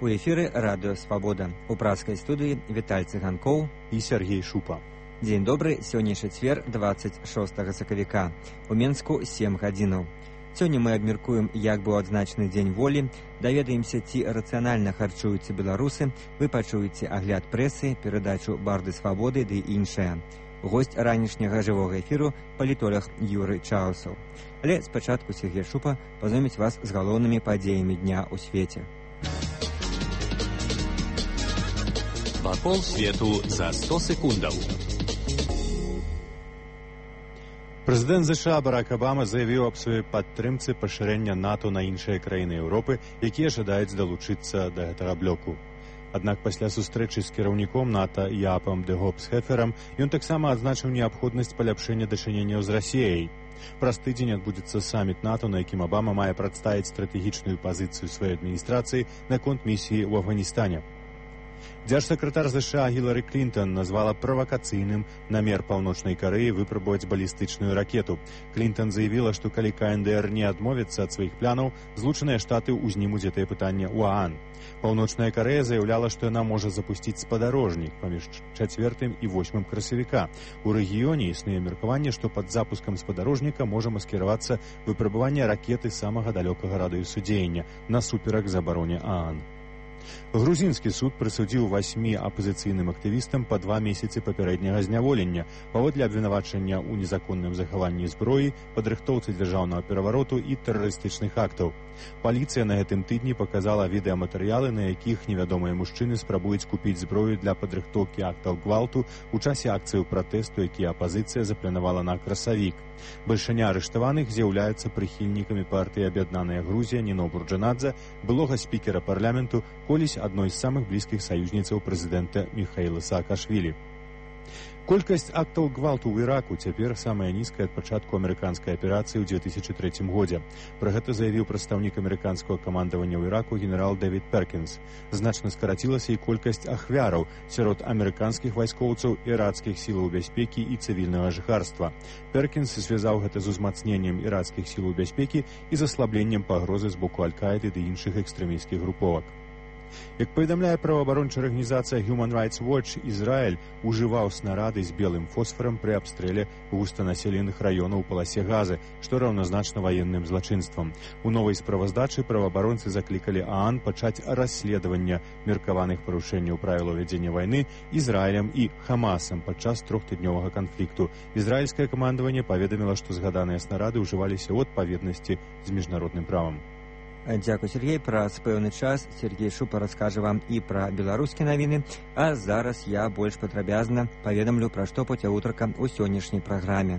У эфіры радыё Свабода. У праскай студыі Віталь Цыганкоў і Сергей Шупа. Дзень добры, сёння чацвер, 26 сакавіка. У Менску 7 гадзінаў. Сёння мы абмяркуем, як быў адзначаны дзень волі, даведаемся, ці рацыянальна харчуюцца беларусы, вы пачуеце агляд прэсы, перадачу «Барды свабоды» ды іншае. Госць ранішняга жывога эфіру – палітолог Юрый Чаусаў. Але спачатку Сергей Шупа пазнаёміць вас з галоўнымі падзеямі дня ў свеце. Вакол свету за 100 секундаў. Прэзідэнт США Барак Абама заявіў аб сваёй падтрымцы пашырэння НАТО на іншыя краіны Еўропы, якія жадаюць далучыцца да гэтага блоку. Аднак пасля сустрэчы з кіраўніком НАТО Яапам де Гопсхеферам ён таксама адзначыў неабходнасць паляпшэння дачыненняў з Расіяй. Праз тыдзень адбудзецца саміт НАТО, на якім Абама мае прадставіць стратэгічную пазіцыю сваёй адміністрацыі наконт місіі ў Афганістане. Дзяржсакратар США Гілары Клінтон назвала правакацыйным намер Паўночнай Карэі выпрабаваць балістычную ракету. Клінтон заявіла, што калі КНДР не адмовіцца ад сваіх планаў, Злучаныя Штаты ўзнімуць гэтае пытанне ў ААН. Паўночная Карэя заяўляла, што яна можа запусціць спадарожнік паміж 4 і 8 красавіка. У рэгіёне існуе меркаванне, што пад запускам спадарожніка можа маскіравацца выпрабаванне ракеты самага далёкага радыусу дзеяння насуперак забароне ААН. Грузінскі суд прысудзіў 8 апазіцыйным актывістам па 2 месяцы папярэдняга зняволення паводле абвінавачання ў незаконным захаванні зброі, падрыхтоўцы дзяржаўнага перавароту і тэрарыстычных актаў. Паліцыя на гэтым тыдні паказала відэаматэрыялы, на якіх невядомыя мужчыны спрабуюць купіць зброю для падрыхтоўкі актаў гвалту ў часе акцыяў пратэсту, якія апазіцыя запланавала на красавік. Бальшыня арыштаваных з'яўляюцца прыхільнікамі партыі «Аб'яднаная Грузія» Ніно Бурджанадзе, былога спікера парламенту, колісь адной з самых блізкіх саюзніцаў прэзідэнта Міхаіла Саакашвілі. Колькасць актаў гвалту ў Іраку цяпер самая нізкая ад пачатку амерыканскай аперацыі ў 2003 годзе. Пра гэта заявіў прадстаўнік амерыканскага камандавання ў Іраку генерал Дэвід Перкінс. Значна скарацілася і колькасць ахвяраў сярод амерыканскіх вайскоўцаў, ірацкіх сілаў бяспекі і цывільнага жыхарства. Перкінс звязаў гэта з узмацненнем ірацкіх сілаў бяспекі і з аслабленнем пагрозы з боку Аль-Каіды ды іншых экстрэмісцкіх груповак. Як паведамляе праваабарончая арганізацыя Human Rights Watch, Ізраіль ужываў снарады з белым фосфарам пры абстрэле густанаселеных раёнаў у паласе Газы, што раўназначна ваенным злачынствам. У новай справаздачы праваабаронцы заклікалі ААН пачаць расследаванне меркаваных парушэнняў правілаў вядзення вайны Ізраілем і Хамасам падчас трохтыднёвага канфлікту. Ізраільскае камандаванне паведаміла, што згаданыя снарады ўжываліся ў адпаведнасці з міжнародным правам. Дзякуй, Сергей. Праз пэўны час Сергей Шупа раскажа вам і пра беларускія навіны, а зараз я больш падрабязна паведамлю, пра што пойдзе гутарка ў сённяшняй праграме.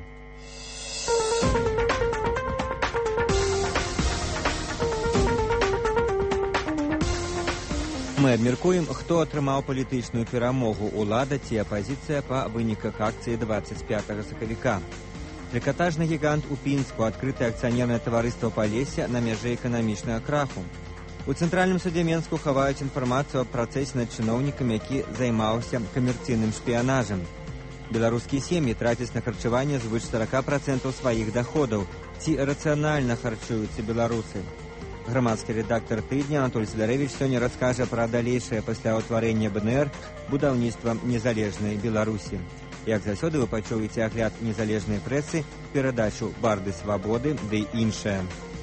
Мы абмяркуем, хто атрымаў палітычную перамогу, улада ці апазіцыя па выніках акцыі 25 сакавіка. Трыкатажны гігант у Пінску, адкрытае акцыянернае таварыства «Палессе» на мяжы эканамічнага краху. У Цэнтральным судзе Менску хаваюць інфармацыю аб працэсе над чыноўнікам, які займаўся камерцыйным шпіянажам. Беларускія сем'і трацяць на харчаванне звыш 40% сваіх даходаў. Ці рацыянальна харчуюцца беларусы? Грамадскі рэдактар тыдня Анатоль Сідарэвіч сёння раскажа пра далейшае пасля ўтварэння БНР будаўніцтва незалежнай Беларусі. Як заўсёды, вы пачуеце агляд незалежнай прэсы, перадачу «Барды свабоды» ды іншае.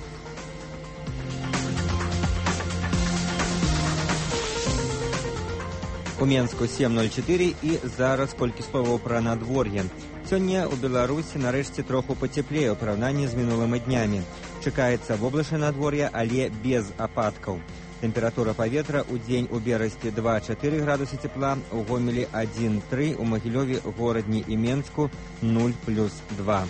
У Менску 7:04 і зараз колькі словаў пра надвор'е. Сёння ў Беларусі нарэшце троху пацяплее ў параўнанні з минулымі днямі. Чакаецца воблачнае надвор'е, але без ападкаў. Тэмпература паветра ў дзень у Берасці 2,4 градусы цепла, у Гомелі 1,3, у Магілёве, Горадні і Менску 0+2.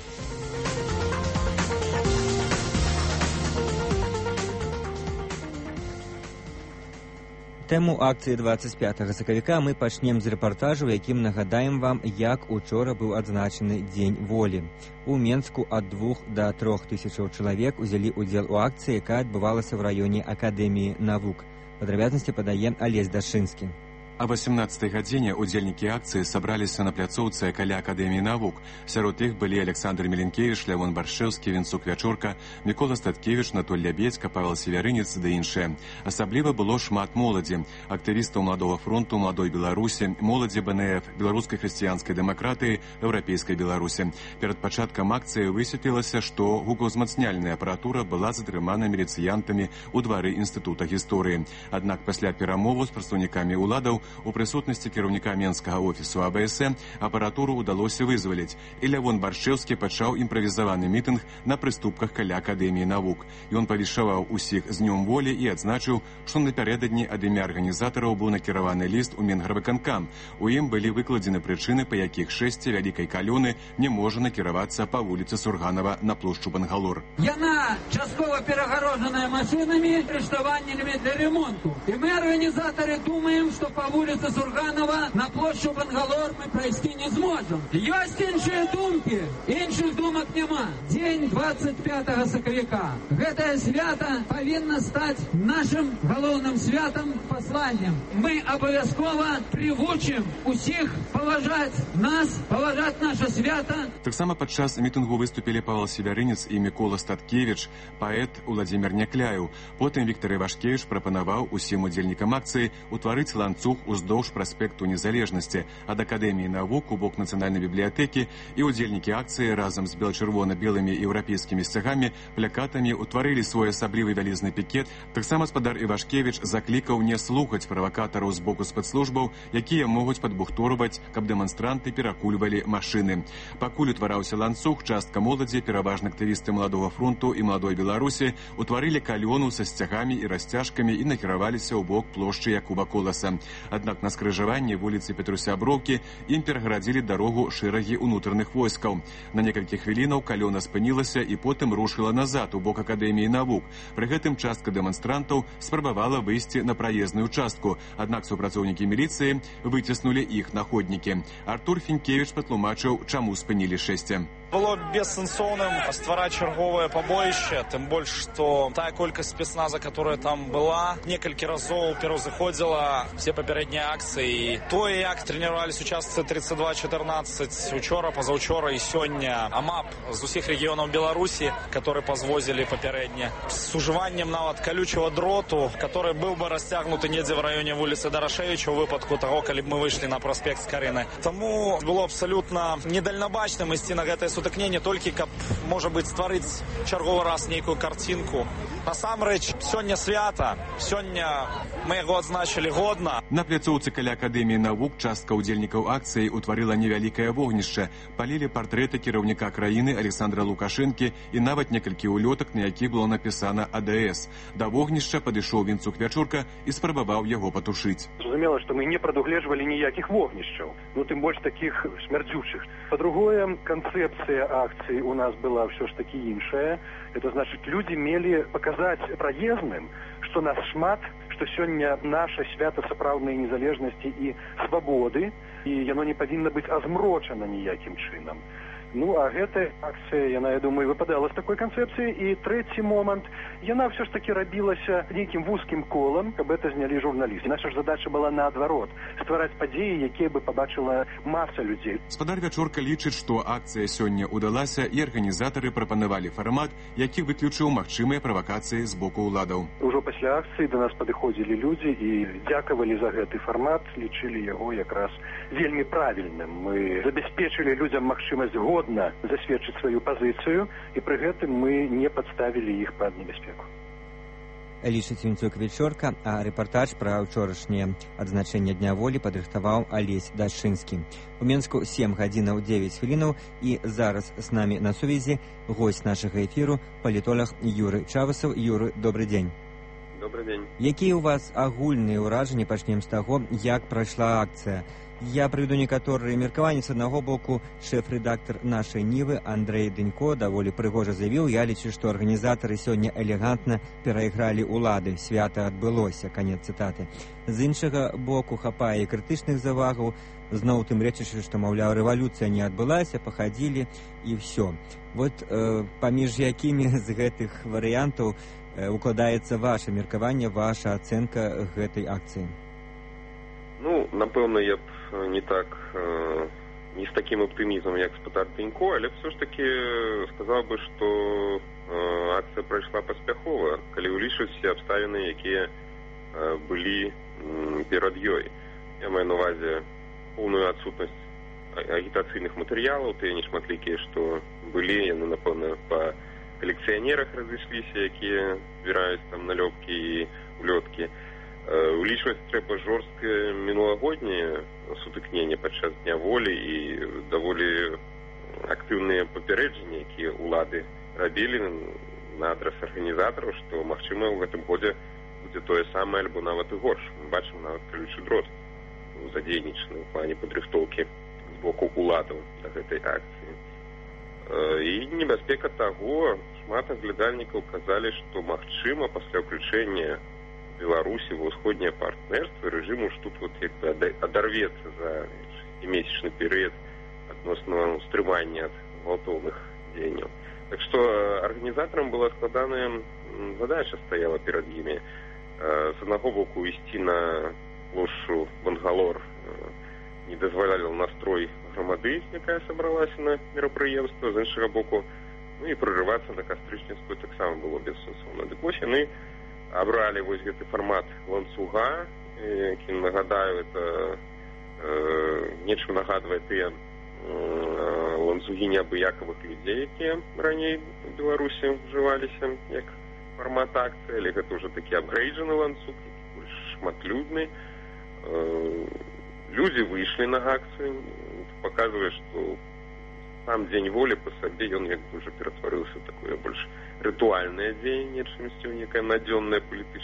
Тэму акцыі 25 сакавіка мы пачнем з рэпартажу, якім нагадаем вам, як учора быў адзначаны Дзень волі. У Менску ад 2 до 3 тысячаў чалавек узялі ўдзел у акцыі, якая адбывалася ў раёне Акадэміі навук. Падрабязнасці падае Алесь Дашынскі. А 18-й гадзіне удзельнікі акцыі сабраліся на пляцоўцы каля Акадэміі навук. Сярод іх былі Александр Меленкевич, Лявон Баршэўскі, Вінцук Вячорка, Мікола Статкевич, Натоль Лябедзька, Павел Севярынец ды іншыя. Асабліва было шмат моладзі, актывістаў Маладога фронту, Маладой Беларусі, моладзі БНФ, беларускай хрысціянскай дэмакратыі, еўрапейскай Беларусі. Перад пачаткам акцыі высветлілася, што гукаўзмацняльная апаратура была затрымана міліцыянтамі ў двары Інстытута гісторыі. Аднак пасля перамоваў з прадстаўнікамі ўладаў у прысутнасці кіраўніка менскага офісу АБСМ апаратуру ўдалося вызваліць, і Лявон Баршэўскі пачаў імправізаваны мітынг на прыступках каля Акадэміі навук. Ён павіншаваў усіх з днём волі і адзначыў, што напярэдадні ад імя арганізатараў быў накіраваны ліст у Мінгарвыканкам. У ім былі выкладзены прычыны, па якіх шэсце вялікай калёны не можа накіравацца па вуліцы Сурганова на плошчу Бангалор. Яна часткова перагароджаная машинамі, рыштаваннямі для ремонту. І мы, арганізатары, думаем, што па вуліцы Сурганова на площу Бангалор мы пройсці не зможем. Ёсць іншыя думкі, іншых думак няма. Дзень 25 сакавіка. Гэтае свята павінна стаць нашым галоўным святам, пасланнем. Мы абавязкова прывучым усіх паважаць нас, паважаць наша свята. Таксама падчас мітынгу выступілі Павел Севярынец і Мікола Статкевич, паэт Уладзімір Някляеў. Потым Віктор Івашкевіч прапанаваў усім удзельнікам акцыі утварыць ланцуг уздоўж праспекту Незалежнасці ад Акадэміі навук у бок Нацыянальнай бібліятэкі, і удзельнікі акцыі разам з бел-чырвона-белымі еўрапейскімі сцягамі, плакатамі утварылі свой асаблівы вялізны пікет. Таксама спадар Івашкевіч заклікаў не слухаць правакатараў з боку спецслужбаў, якія могуць падбухторваць, каб дэманстранты перакульвалі машыны. Пакуль утвараўся ланцуг, частка моладзі, пераважна актывісты Маладога фронту і Маладой Беларусі, утварылі калёну са сцягамі і расцяжкамі і накіраваліся ў бок плошчы Якуба Коласа. Аднак на скрыжаванні вуліцы Петруся Броўкі ім перагарадзілі дарогу шэрагі ўнутраных войскаў. На некалькі хвілінаў калёна спынілася і потым рушыла назад у бок Акадэміі навук. Пры гэтым частка дэманстрантаў спрабавала выйсці на праезную частку, аднак супрацоўнікі міліцыі выціснулі іх на ходнікі. Артур Фінкевіч патлумачыў, чаму спынілі шэсце. Было бессэнсоўным ствараць чарговае пабоішча, тым больш, што тая колькасць спецназа, которая там была, некалькі разоў пераўзыходзіла все папярэднія акцыі. Тое, як трэніравались участцы 32-14 учора, пазаўчора і сёння, АМАП з усіх рэгіёнаў Беларусі, которые пазвозілі папярэдне, з ужываннем нават калючага дроту, который быў бы расцягнуты недзе в раёне вуліцы Дарашевіча ў выпадку таго, калі б мы выйшлі на праспект Скарыны. Таму было абсалютна недальнабачным ісці на гэтае сутыкненне толькі, каб, можа быць, стварыць чарговы раз нейкую карцінку. Насамрэч, сёння свята, сёння мы яго адзначылі годна. На пляцоўцы каля Акадэміі навук частка удзельнікаў акцыі утварыла невялікае вогнішча. Палілі партрэты кіраўніка краіны Александра Лукашэнкі і нават некалькі улётак, на якіх было напісана АДС. Да вогнішча падышоў Вінцук Вячорка і спрабаваў яго патушыць. Зразумела, што мы не прадугледжвалі ніякіх вогнішчаў, тым больш такіх смярдзючых. Па-другое, канцэпцыя акцыі у нас была ўсё ж такі іншая. Это значит, люди мелі паказаць праездным, што нас шмат, што сёння наша свята сапраўднай незалежнасці і свабоды, і яно не павінна быць азмрочана ніякім чынам. Ну, а гэтая акцыя, яна, я думаю, выпадала з такой канцэпцыі. І трэці момант, яна ўсё ж такі рабілася нейкім вузкім колам, каб гэта знялі журналісты. Наша ж задача была наадварот, ствараць падзеі, якія бы пабачыла маса людзей. Спадар Вячорка лічыць, што акцыя сёння ўдалася, і арганізатары прапанавалі фармат, які выключыў магчымыя правакацыі з боку ўладаў. Ужо пасля акцыі да нас падыходзілі людзі і дзякавалі за гэты фармат, лічылі яго якраз вельмі правільным. Мы забяспечылі людзям магчымасць засведчыць сваю пазіцыю, і пры гэтым мы не падставілі іх пад небяспеку. Лічыць Вінцук Вячорка, а рэпартаж пра ўчорашняе адзначэнне Дня волі падрыхтаваў Алесь Дашчынскі. У Менску 7 гадзінаў 9 хвілінаў, і зараз з намі на сувязі госць нашага эфіру, палітолог Юры Чавасаў. Юры, добры дзень. Добрый день. Якія ў вас агульныя ўражанні, пачнем з таго, як прайшла акцыя? Я прыведу некаторыя меркаванні. З аднаго боку, шэф-рэдактар нашай Нівы Андрэй Дынько даволі прыгожа заявіў: я лічу, што арганізатары сёння элегантна перайгралі ўлады, свята адбылося, канец цытаты. З іншага боку, хапае і крытычных завагаў, зноў тым речачы, што, маўляў, рэвалюцыя не адбылася, пахадзілі і ўсё. Вот паміж якімі з гэтых варыянтаў укладаецца ваша меркаванне, ваша ацэнка гэтай акцыі? Ну, напевно, я б не з таким оптимізмом, як Спитар Пенько, але все ж таки сказав би, що акція пройшла паспяхова, калі ўлічваць все абставіны, якія былі перад ёй. Я маю на увазе поўную адсутнасць агітацыйных матэрыялаў, тыя нешматлікія, што былі, яны, напэўна, па калекцыянерах разышліся, якія збіраюць там налёпкі і улёткі. Улічваць трэба жорсткае мінулагодняе сутыкненне падчас дня волі і даволі актыўныя папярэджанні, якія ўлады рабілі на адрас арганізатараў, што, магчыма, у гэтым годзе будзе тое самае, альбо нават і горш. Мы бачым нават колючы дрот задзейнічаны ў плане падрыхтоўкі з боку ўладаў да гэтай акцыі. І небяспека таго, шмат аглядальнікаў казалі, што, магчыма, пасля ўключэння Беларусі ва ўсходняе партнерства рэжым уж тут вот як бы адарвецца за 6-месячны перыяд адносна стрымання ад гвалтоўных дзеянняў. Так што арганізатарам была складаная задача стаяла перад імі. З аднаго боку ісці на плошчу Бангалор не дазваляла настрой грамады, якая сабралася на мерапрыемства, з іншага боку, ну і прорывацца на Кастрычніцкую таксама было бессэнсоўна. Дык вось яны абралі вось гэты фармат ланцуга, які, нагадаю, это нечым нагадвае тыя ланцугі неабыякавых людзей, якія раней у Беларусі ўжываліся як фармат акцыі, але гэта ўжо такі апгрейджаны ланцуг, больш шматлюдны. Людзі выйшлі на акцыю, паказвае, што сам дзень волі па сабе ён як бы ўжо ператварыўся ў такое больш рытуальнае дзеянне, чымсьці некае надзённае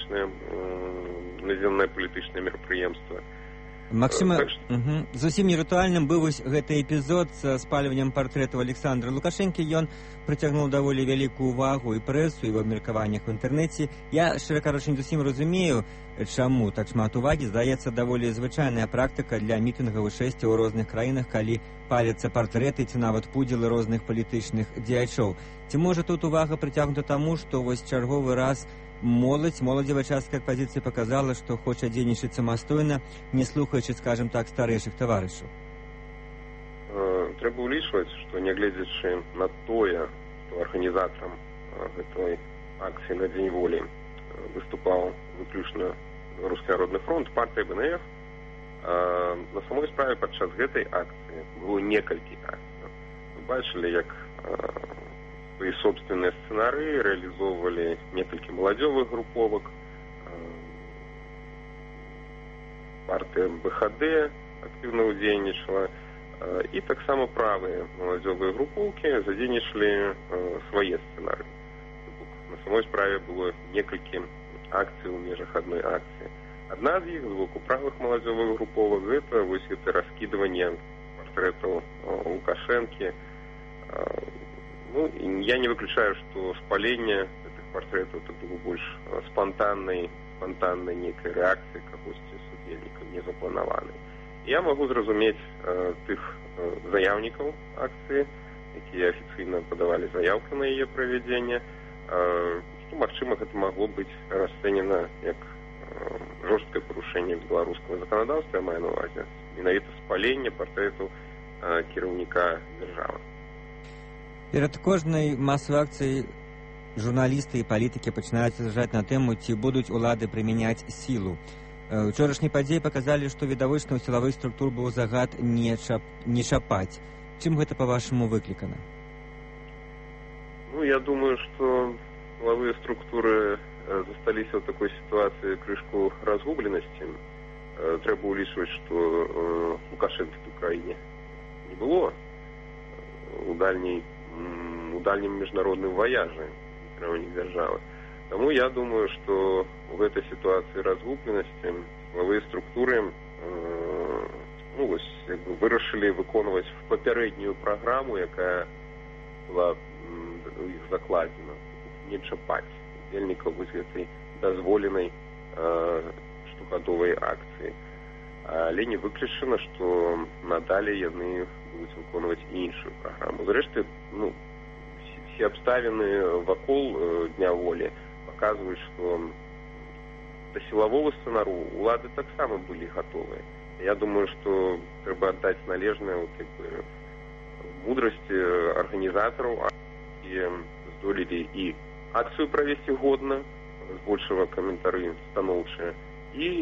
палітычнае мерапрыемства. Максима, зусім не рытуальным быў вось гэты эпізод з спальваннем партрэту Александра Лукашэнкі. Ён прыцягнуў даволі вялікую ўвагу і прэсу, і ў абмеркаваннях у інтэрнэце. Я, шчыра кажучы, не зусім разумею, чаму так шмат увагі. Здаецца, даволі звычайная практыка для мітынгаў і шэсцяў у розных краінах, калі паляцца партрэты ці нават пудзілы розных палітычных дзеячоў. Ці можа тут увага прыцягнута таму, што вось чарговы раз моладзевая частка апазіцыі паказала, што хоча дзейнічаць самастойна, не слухаючы, скажем так, старэйшых таварышаў? Трэба ўлічваць, што нягледзячы на тое, што арганізатарам гэтай акцыі на Дзень волі выступаў выключна Беларускі народны фронт, партыя БНФ, на самой справе падчас гэтай акцыі было некалькі акцый. Мы бачылі, як свои собственные сценарии реализовывали некалькі молодежных групповок. Партия БХД активно удзейнічала. И так само правые молодежные групповки задзейнічалі свои сценарии. На самой справе было некалькі акций в межах одной акции. Одна из них, з боку правых молодежных групповок, это вось это раскидывание портретов Лукашенки. Ну, я не выключаю, что спаление этих портретов это было больше спонтанной некой реакции кагосьці судзельнікаў, не запланаванай. Я могу зразумець тых заяўнікаў акцыі, якія афіцыйна падавалі заявку на яе правядзенне, што, магчыма, гэта магло быць расцэнена як жорсткае парушэнне беларускага заканадаўства, я маю на увазе менавіта спаленне партрэтаў кіраўніка дзяржавы. Перад кожнай масавай акцыяй журналісты і палітыкі пачынаюць зажаць на тэму, ці будуць улады прымяняць сілу. Учорашнія падзеі паказалі, што відавочна ў сілавых структур быў загад не чапаць. Чым гэта, па-вашаму, выклікана? Ну, я думаю, што сілавыя структуры засталіся ў такой сітуацыі крышку разгубленасці. Трэба ўлічваць, што Лукашэнкі ў краіне не было у дальнім міжнародным ваяжы кіраўнік дзяржавы. Таму я думаю, што ў гэтай сітуацыі разгубленасці сілавыя структуры вырашылі выконваць папярэднюю праграму, якая была у іх закладзена, не чапаць удзельнікаў вось гэтай дазволенай штогадовай акцыі. Але не выключана, што надалей яны будуць выконваць іншую праграму. Зрэшты, все абставіны вакол Дня волі паказваюць, што да сілавога сцэнару улады таксама былі гатовыя. Я думаю, што трэба аддаць належнае мудрасці арганізатараў, якія здолелі і акцыю правесці годна, збольшага каментары станоўчыя, і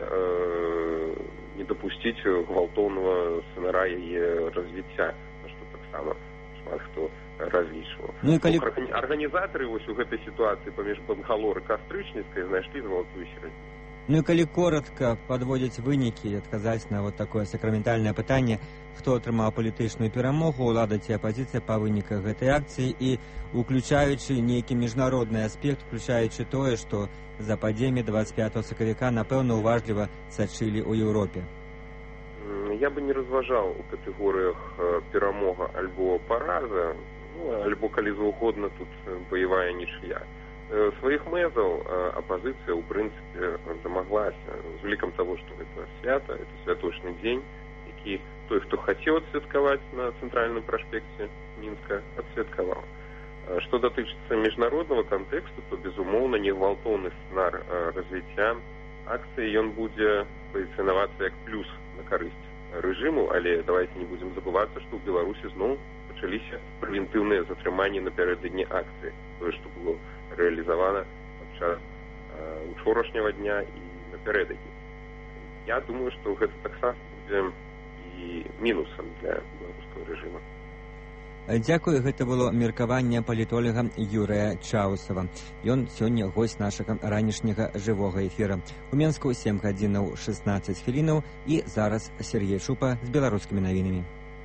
не дапусціць гвалтоўнага сцэнарая яе развіцця, на што таксама шмат хто разлічваў. Арганізатары вось у гэтай сітуацыі паміж Бангалор і Кастрычніцкай знайшлі залатую сярэдзіну. Ну і калі коротка падводзіць вынікі і адказаць на такое сакраментальнае пытанне, хто атрымаў палітычную перамогу, улада ці апазіцыя па выніках гэтай акцыі, і уключаючы нейкі міжнародны аспект, уключаючы тое, што за падзеямі 25 сакавіка, напэўна, уважліва сачылі ў Еўропе. Я бы не разважаў у катэгорыях перамога альбо параза, альбо, калі заўгодна, тут баявая нічыя. Сваіх мэзаў апазіцыя, у прынцыпе, дамаглася з улікам таго, што гэта свята, это святочны дзень, які той, хто хацеў адсвяткаваць на цэнтральным праспекце Мінска, адсвяткаваў. Што датычыцца міжнароднага кантэксту, то, безумоўна, негвалтоўны сцэнар развіцця акцыі, ён будзе пазіцыянавацца як плюс на карысць рэжыму, але давайте не будзем забывацца, што ў Беларусі зноў пачаліся прэвентыўныя затрыманні напярэдадні акцыі, тое, што было рэалізавана падчас учорашняга дня і напярэдадні. Я думаю, што гэта таксама будзе і мінусам для беларускага рэжыма. Дзякую, гэта было меркаванне палітолага Юрыя Чаусава. Ён сёння госць нашага ранішняга жывога эфіра. У Менску 7 гадзінаў 16 хвілінаў, і зараз Сергей Шупа з беларускімі навінамі.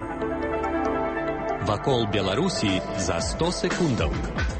Вакол Беларусі за 100 секундаў.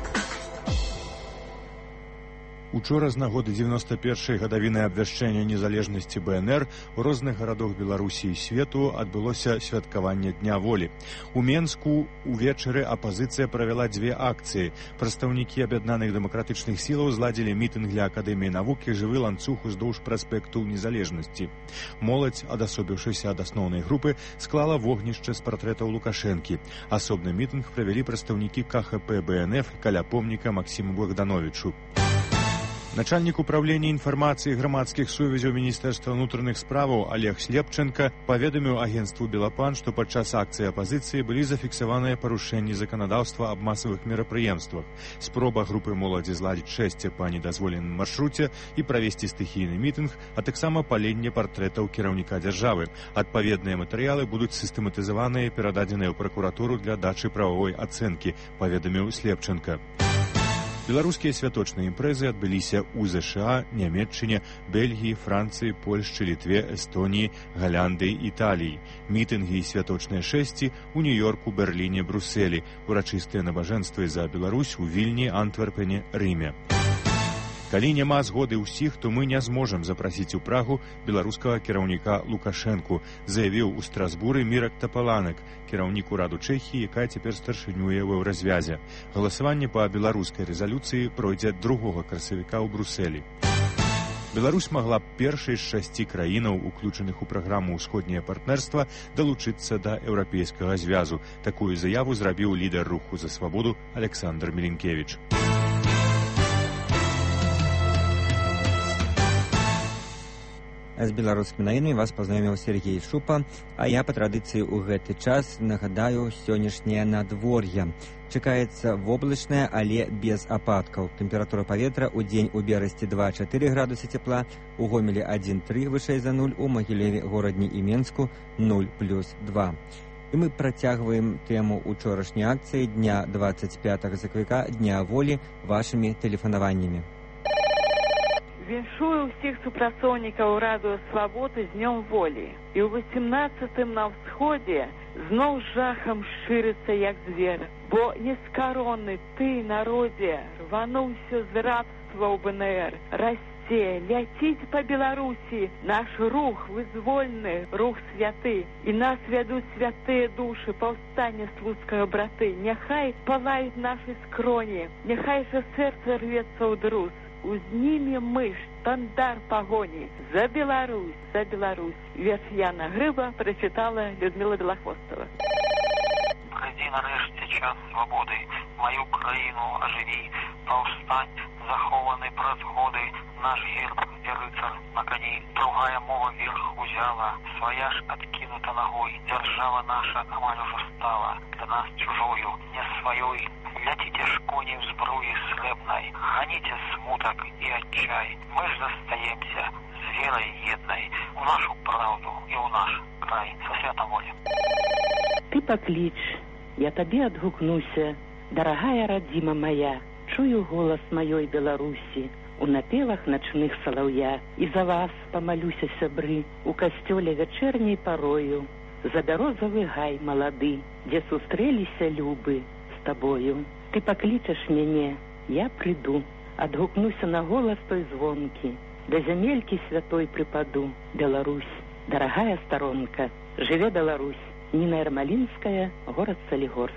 Учора з нагоды 91-й гадавіны абвяшчэння незалежнасці БНР у розных гарадах Беларусі і свету адбылося святкаванне Дня волі. У Менску увечары апазіцыя правяла дзве акцыі. Прадстаўнікі аб'яднаных дэмакратычных сілаў зладзілі мітынг для Акадэміі навук і жывы ланцуг уздоўж праспекту незалежнасці. Моладзь, адасобіўшыся ад асноўнай групы, склала вогнішча з партрэтаў Лукашэнкі. Асобны мітынг правялі прадстаўнікі КХП БНФ каля помніка Максіму Богдановичу. Начальнік управлення інфармацыі грамадскіх сувязяў Міністэрства ўнутраных справаў Олег Слепченко паведаміў агенцтву «Белапан», што падчас акцыі апазіцыі былі зафіксаваныя парушэнні заканадаўства аб масавых мерапрыемствах, спроба групы моладзі зладзіць шэсце па недазволеным маршруце і правесці стыхійны мітынг, а таксама паленне партрэтаў кіраўніка дзяржавы. Адпаведныя матэрыялы будуць сістэматызаваныя і перададзеныя ў пракуратуру для дачы прававой ацэнкі, паведаміў Слепченко. Беларускія святочныя імпрэзы адбыліся ў ЗША, Нямецчыне, Бельгіі, Францыі, Польшчы, Літве, Эстоніі, Галляндыі, Італіі. Мітынгі і святочныя шэсці ў Нью-Йорку, Берліне, Брусэлі. Урачыстыя набажэнствы за Беларусь у Вільні, Антверпене, Рыме. Калі няма згоды ўсіх, то мы не зможам запрасіць у Прагу беларускага кіраўніка Лукашэнку, заявіў у Страсбуры Мірак Тапаланак, кіраўнік ураду Чэхіі, якая цяпер старшынюе ў Еўразвязе. Галасаванне па беларускай рэзалюцыі пройдзе 2 красавіка ў Брусэлі. Беларусь магла б першай з 6 краінаў, уключаных у праграму «Усходняе партнерства», далучыцца да Еўрапейскага звязу. Такую заяву зрабіў лідар руху за свабоду Александр Мілінкевіч. З беларускімі навінамі вас пазнаёміў Сергей Шупа, а я па традыцыі ў гэты час нагадаю сённяшняе надвор'е. Чакаецца воблачнае, але без ападкаў. Тэмпература паветра ў дзень у Берасці 2-4 градусы цепла, у Гомелі 1-3 вышэй за 0, у Магілеве, Горадні і Менску 0+2. І мы працягваем тэму учорашняй акцыі дня 25 сакавіка, Дня волі, вашымі тэлефанаваннямі. Віншую ўсіх супрацоўнікаў Радыё Свабоды з Днём волі. І ў 18-м на ўсходзе зноў жахам шырыцца як звер. Бо нескаронны ты, народзе, рвануўся з рабства ў БНР. Расце, ляціць па Беларусі наш рух вызвольны, рух святы. І нас вядуць святыя душы паўстання слуцкага браты. Няхай палаюць нашы скроні, няхай жа сэрца рвецца ў друз. Узнімем мы штандар пагоні за Беларусь, за Беларусь. Верш Яна Грыба прачытала Людмила Белахвостова. Прыйдзі нарэшце час свабоды, маю краіну ажыві, паўстань захованы праз годы, наш герб и рыцарь на коне. Другая мова вверх узяла, своя ж откинута ногой. Держава наша амаль уже стала, для нас чужою, не своей. Летите ж кони в сбруе слебной, гоните смуток и отчай. Мы ж застаемся с верой едной в нашу правду и в наш край. Со святом воле. Ты поклич, я тебе отгукнуся, дорогая родима моя. Чую голос моей Беларуси у напевах ночных соловья. И за вас помолюся, сябры, у костёле вечерней порою, за березовый гай молоды, где сустрелися любы с тобою. Ты покличешь меня, я приду, отгукнуся на голос той звонки, до земельки святой припаду. Беларусь, дорогая сторонка, живе Беларусь. Нина Ермолинская, город Солигорск.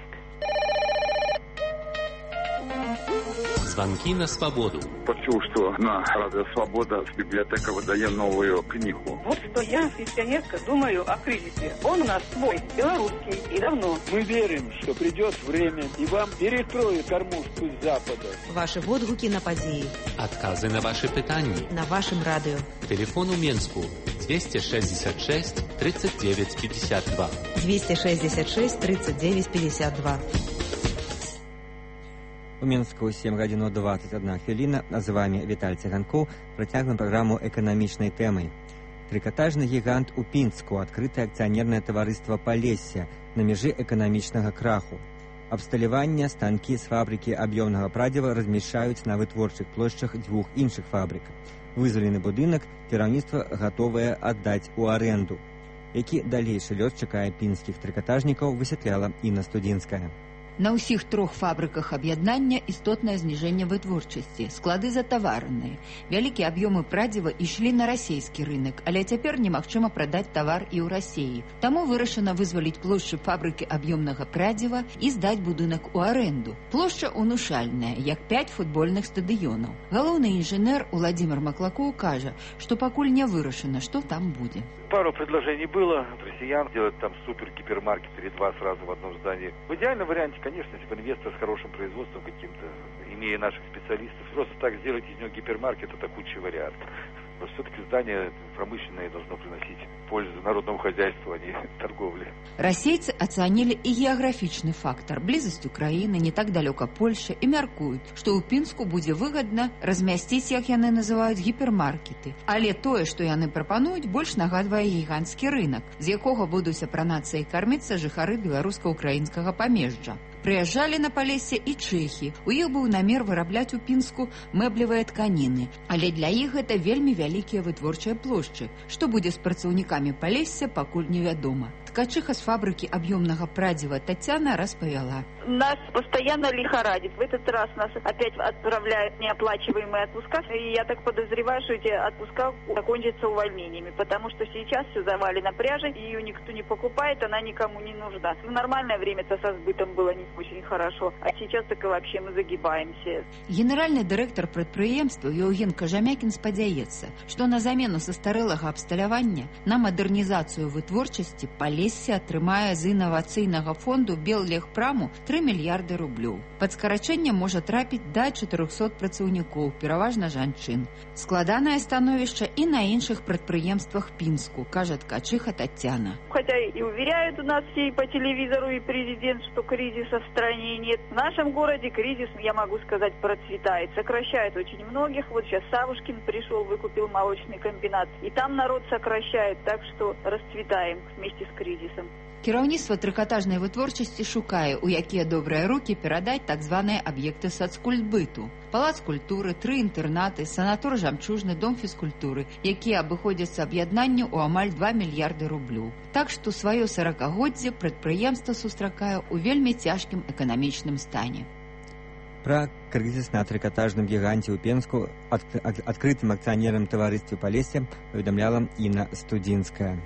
Звонки на свободу. Почув, что на Радио Свобода библиотека выдает новую книгу. Вот что я, пенсионерка, думаю о кризисе. Он у нас свой, белорусский, и давно. Мы верим, что придет время, и вам перекроют кормушку с Запада. Ваши водгуки на події. Отказы на ваши питания. На вашем радио. Телефон у Менску 266 39 52. 266 39 52. У Мінску 7 гадзін 21 хвіліна. З вами Віталь Циганков. Працягваем праграму эканамічнай тэмай. Трыкатажны гігант у Пінску, адкрытае акцыянернае таварыства Палессе на мяжы эканамічнага краху. Абсталявання, станкі з фабрыкі аб'ёмнага прадзіва размяшчаюць на вытворчых плошчах дзвюх іншых фабрык. Вызвалены будынак кіраўніцтва гатовае аддаць у арэнду. Які далейшы лёс чакае пінскіх трыкатажнікаў, высвятляла Інна Студзінская. На ўсіх трох фабрыках аб'яднання істотнае зніжэнне вытворчасці, склады затавараныя. Вялікія аб'ёмы прадзіва ішлі на расійскі рынок, але цяпер немагчыма прадаць тавар і ў Расіі. Таму вырашана вызваліць плошчы фабрыкі аб'ёмнага прадзіва і здаць будынак у арэнду. Плошча унушальная, як 5 футбольных стадыёнаў. Галоўны інжынер Уладзімир Маклакоў кажа, што пакуль не вырашана, што там будзе. Пару предложений было от россиян делать там супер-гипермаркет или два сразу в одном здании. В идеальном варианте, конечно, если бы инвестор с хорошим производством каким-то, имея наших специалистов, просто так сделать из него гипермаркет, это худший вариант. Но все-таки здание промышленное должно приносить пользу народному хозяйству, а не торговле. Расейцы ацанілі і геаграфічны фактор, блізасць Украіны, не так далёка Польша, і мяркуюць, што ў Пінску будзе выгадна размясціць, як яны называюць, гіпермаркеты. Але тое, што яны прапануюць, больш нагадвае гіганцкі рынок, з якога будуць апранацца і карміцца жыхары беларуска-украінскага памежжа. Прыязджалі на Палессе і чэхі. У іх быў намер вырабляць у Пінску мэблевыя тканіны. Але для іх гэта вельмі вялікія вытворчыя плошчы. Што будзе з працаўнікамі Палесся, пакуль невядома. Ткачыха з фабрыкі аб'ёмнага прадзіва Татьяна распавяла. Нас постоянно лихорадит. В этот раз нас опять отправляют неоплачиваемые отпуска. И я так подозреваю, что эти отпуска закончатся увольнениями. Потому что сейчас все завалено пряжей, ее никто не покупает, она никому не нужна. В нормальное время-то со сбытом было не очень хорошо. А сейчас так и вообще мы загибаемся. Генеральный директор прадпрыемства Еўген Кажамякін спадзяецца, што на замену састарэлага абсталявання на мадэрнізацыю вытворчасці Палессе атрымае з інавацыйнага фонду Беллегпраму 3 мільярды рублёў. Пад скарачэнне можа трапіць да 400 працаўнікоў, пераважна жанчын. Складанае становішча і на іншых прадпрыемствах Пінску, кажа ткачыха Татьяна. Хотя и уверяют у нас все и по телевизору, и президент, что кризиса в стране нет. В нашем городе кризис, я могу сказать, процветает. Сокращают очень многих. Вот сейчас Савушкин пришел, выкупил молочный комбинат. И там народ сокращает, так что расцветаем вместе с кризисом. Кіраўніцтва трыкатажнай вытворчасці шукае, у якія добрыя рукі перадаць так званыя аб'екты сацкультбыту. Палац культуры, 3 інтэрнаты, санатор «Жамчужны», дом фізкультуры, якія абыходзяцца аб'яднанню ў амаль 2 мільярды рублёў. Так што сваё 40-годдзе прадпрыемства сустракае ў вельмі цяжкім эканамічным стане. Пра крызіс на трыкатажным гіганце ў Пінску адкрытым акцыянерным таварыстве Палессе паведамляла Інна Студзінская.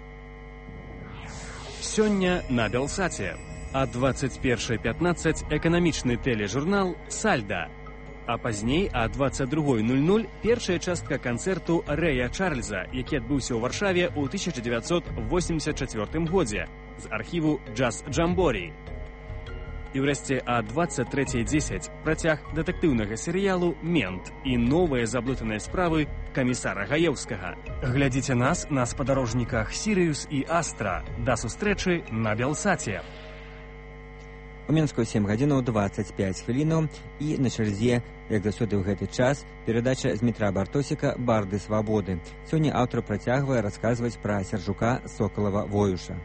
Сёння на Белсаце. А 21:15 эканамічны тэлежурнал «Сальда». А пазней а 22:00 першая частка канцэрту Рэя Чарльза, які адбыўся ў Варшаве ў 1984 годзе з архіву «Джаз Джамборі». І ўрэшце а 23:10 працяг дэтэктыўнага серыялу «Мент» і новыя заблытаныя справы камісара Гаеўскага. Глядзіце нас на спадарожніках «Сірыус» і «Астра». Да сустрэчы на Белсаце. У Мінску 7 гадзінаў 25 хвілінаў і на чарзе, як заўсёды ў гэты час, перадача з Дмітра Бартосіка «Барды свабоды». Сёння аўтар працягвае расказваць пра Сяржука Сокалава-Воюша.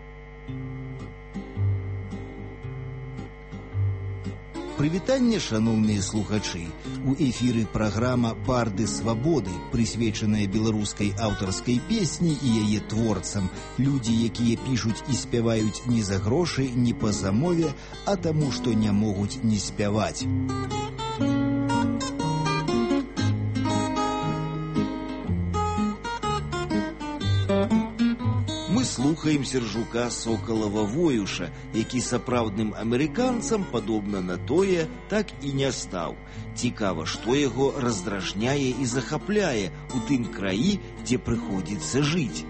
Прывітанне, шаноўныя слухачы. У эфіры праграма «Барды свабоды», прысвечаная беларускай аўтарскай песні і яе творцам. Людзі, якія пішуць і спяваюць не за грошы, не па замове, а таму, што не могуць не спяваць. Мы слухаем Сяржука Сокалава-Воюша, які сапраўдным амерыканцам, падобна на тое, так і не стаў. Цікава, што яго раздражняе і захапляе у тым краі, дзе прыходзіцца жыць.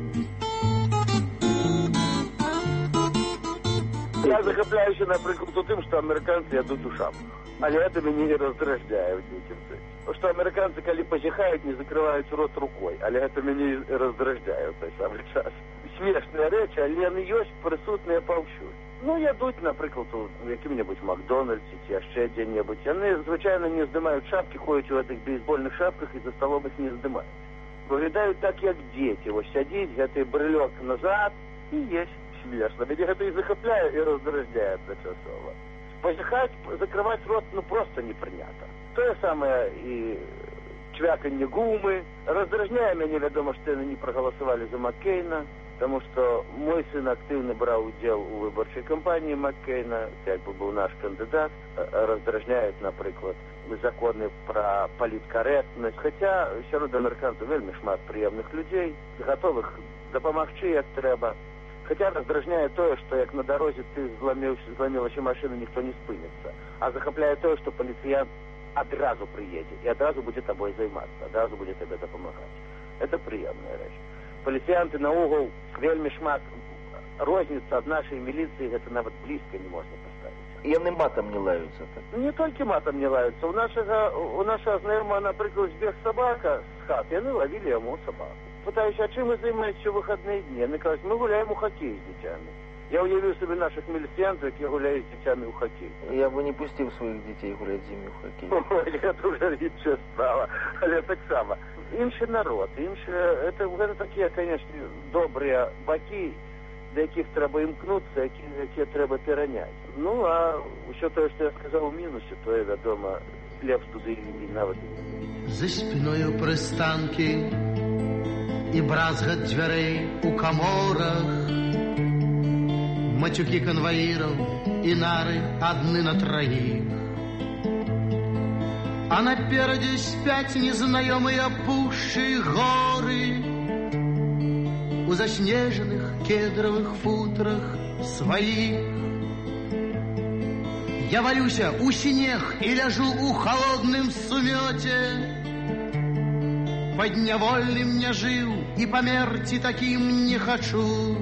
Я захапляюся, напрыклад, у тым, што амерыканцы ядуць у шапках. Але гэта мяне не раздражняе ў нейкім сэнсе. Што амерыканцы, калі пазіхаюць, не закрываюць рот рукой, але гэта мяне раздражняе ў той самы час. Смешныя рэчы, але яны ёсць прысутныя паўсюль. Ну, ядуць, напрыклад, у якім-небудзь Макдональдсе ці яшчэ дзе-небудзь. Яны звычайна не здымаюць шапкі, ходзяць у гэтых бейсбольных шапках і за сталом іх не здымаюць. Выглядаюць так, як дзеці. Вось сядзіць, гэты брылёк назад і есть. Смешна. Мяне гэта і захапляе, і раздражняе адначасова. Пазіхаць, закрываць рот, ну, проста не прынята. Тое самае і чвяканне гумы. Раздражняе мяне, вядома, што яны не прагаласавалі за Маккейна, таму што мой сын актыўна браў удзел у выбарчай кампаніі Маккейна, як бы быў наш кандыдат. Раздражняюць, напрыклад, законы пра паліткарэктнасць. Хаця сярод амерыканцаў вельмі шмат прыемных людзей, гатовых дапамагчы, як трэба. Хаця раздражняе тое, што як на дарозе ты зламілася машына, ніхто не спыніцца. А захапляе тое, што паліцыянт адразу прыедзе і адразу будзе табой займацца, адразу будзе табе дапамагаць. Это прыемная рэч. Паліцыянты наогул вельмі шмат розніца ад нашай міліцыі, гэта нават блізка не можна паставіць. І яны матам не лаюцца, так? Не толькі матам не лаюцца. У нашага знаёмага, напрыклад, збег сабака з хат, яны лавілі яму сабаку. Пытаюся, а чым вы займаецеся ў выхадныя дні? Яны кажуць, мы гуляем у хакей з дзіцямі. Я уявіў сабе наших міліцыянтаў, якія гуляюць з дзіцямі ў хакей. Я бы не пусціў сваіх дзяцей гуляць з імі ў хакей. Гэта ўжо іншая справа, але таксама. Іншы народ, гэта такія, канешне, добрыя бакі, да якіх трэба імкнуцца, якія трэба пераняць. Ну, а ўсё тое, што я сказаў у мінусе, тое, вядома, лепш туды і нават не. За спіною прыстанкі і бразгат дзвярэй у каморах, матюкі канваіраў і нары адны на траіх. А наперадзе спяць незнаёмыя пушчы і горы у заснежаных кедравых футрах сваіх. Я валюся у снег і ляжу у халодным сумёце, паднявольным не жыў і памерці такім не хачу.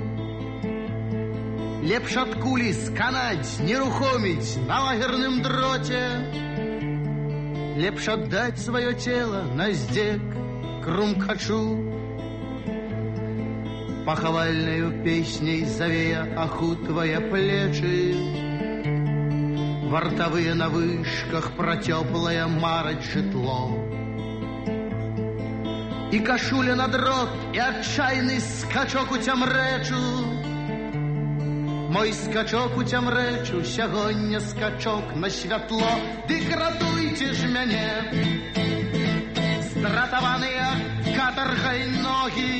Лепш ад кулі сканаць, нерухоміць на лагерным дроце, лепш аддаць сваё цела на здзек крумкачу. Пахавальнаю песняй завея ахутвае плечы, вартавыя на вышках пра цёплае мараць жытло. І кашуля на дрот, і адчайны скачок у цямрэчу. Мой скачок у цямрэчу, сягоння скачок на святло. Дык ратуйце ж мяне, здратаваныя катаргай ногі.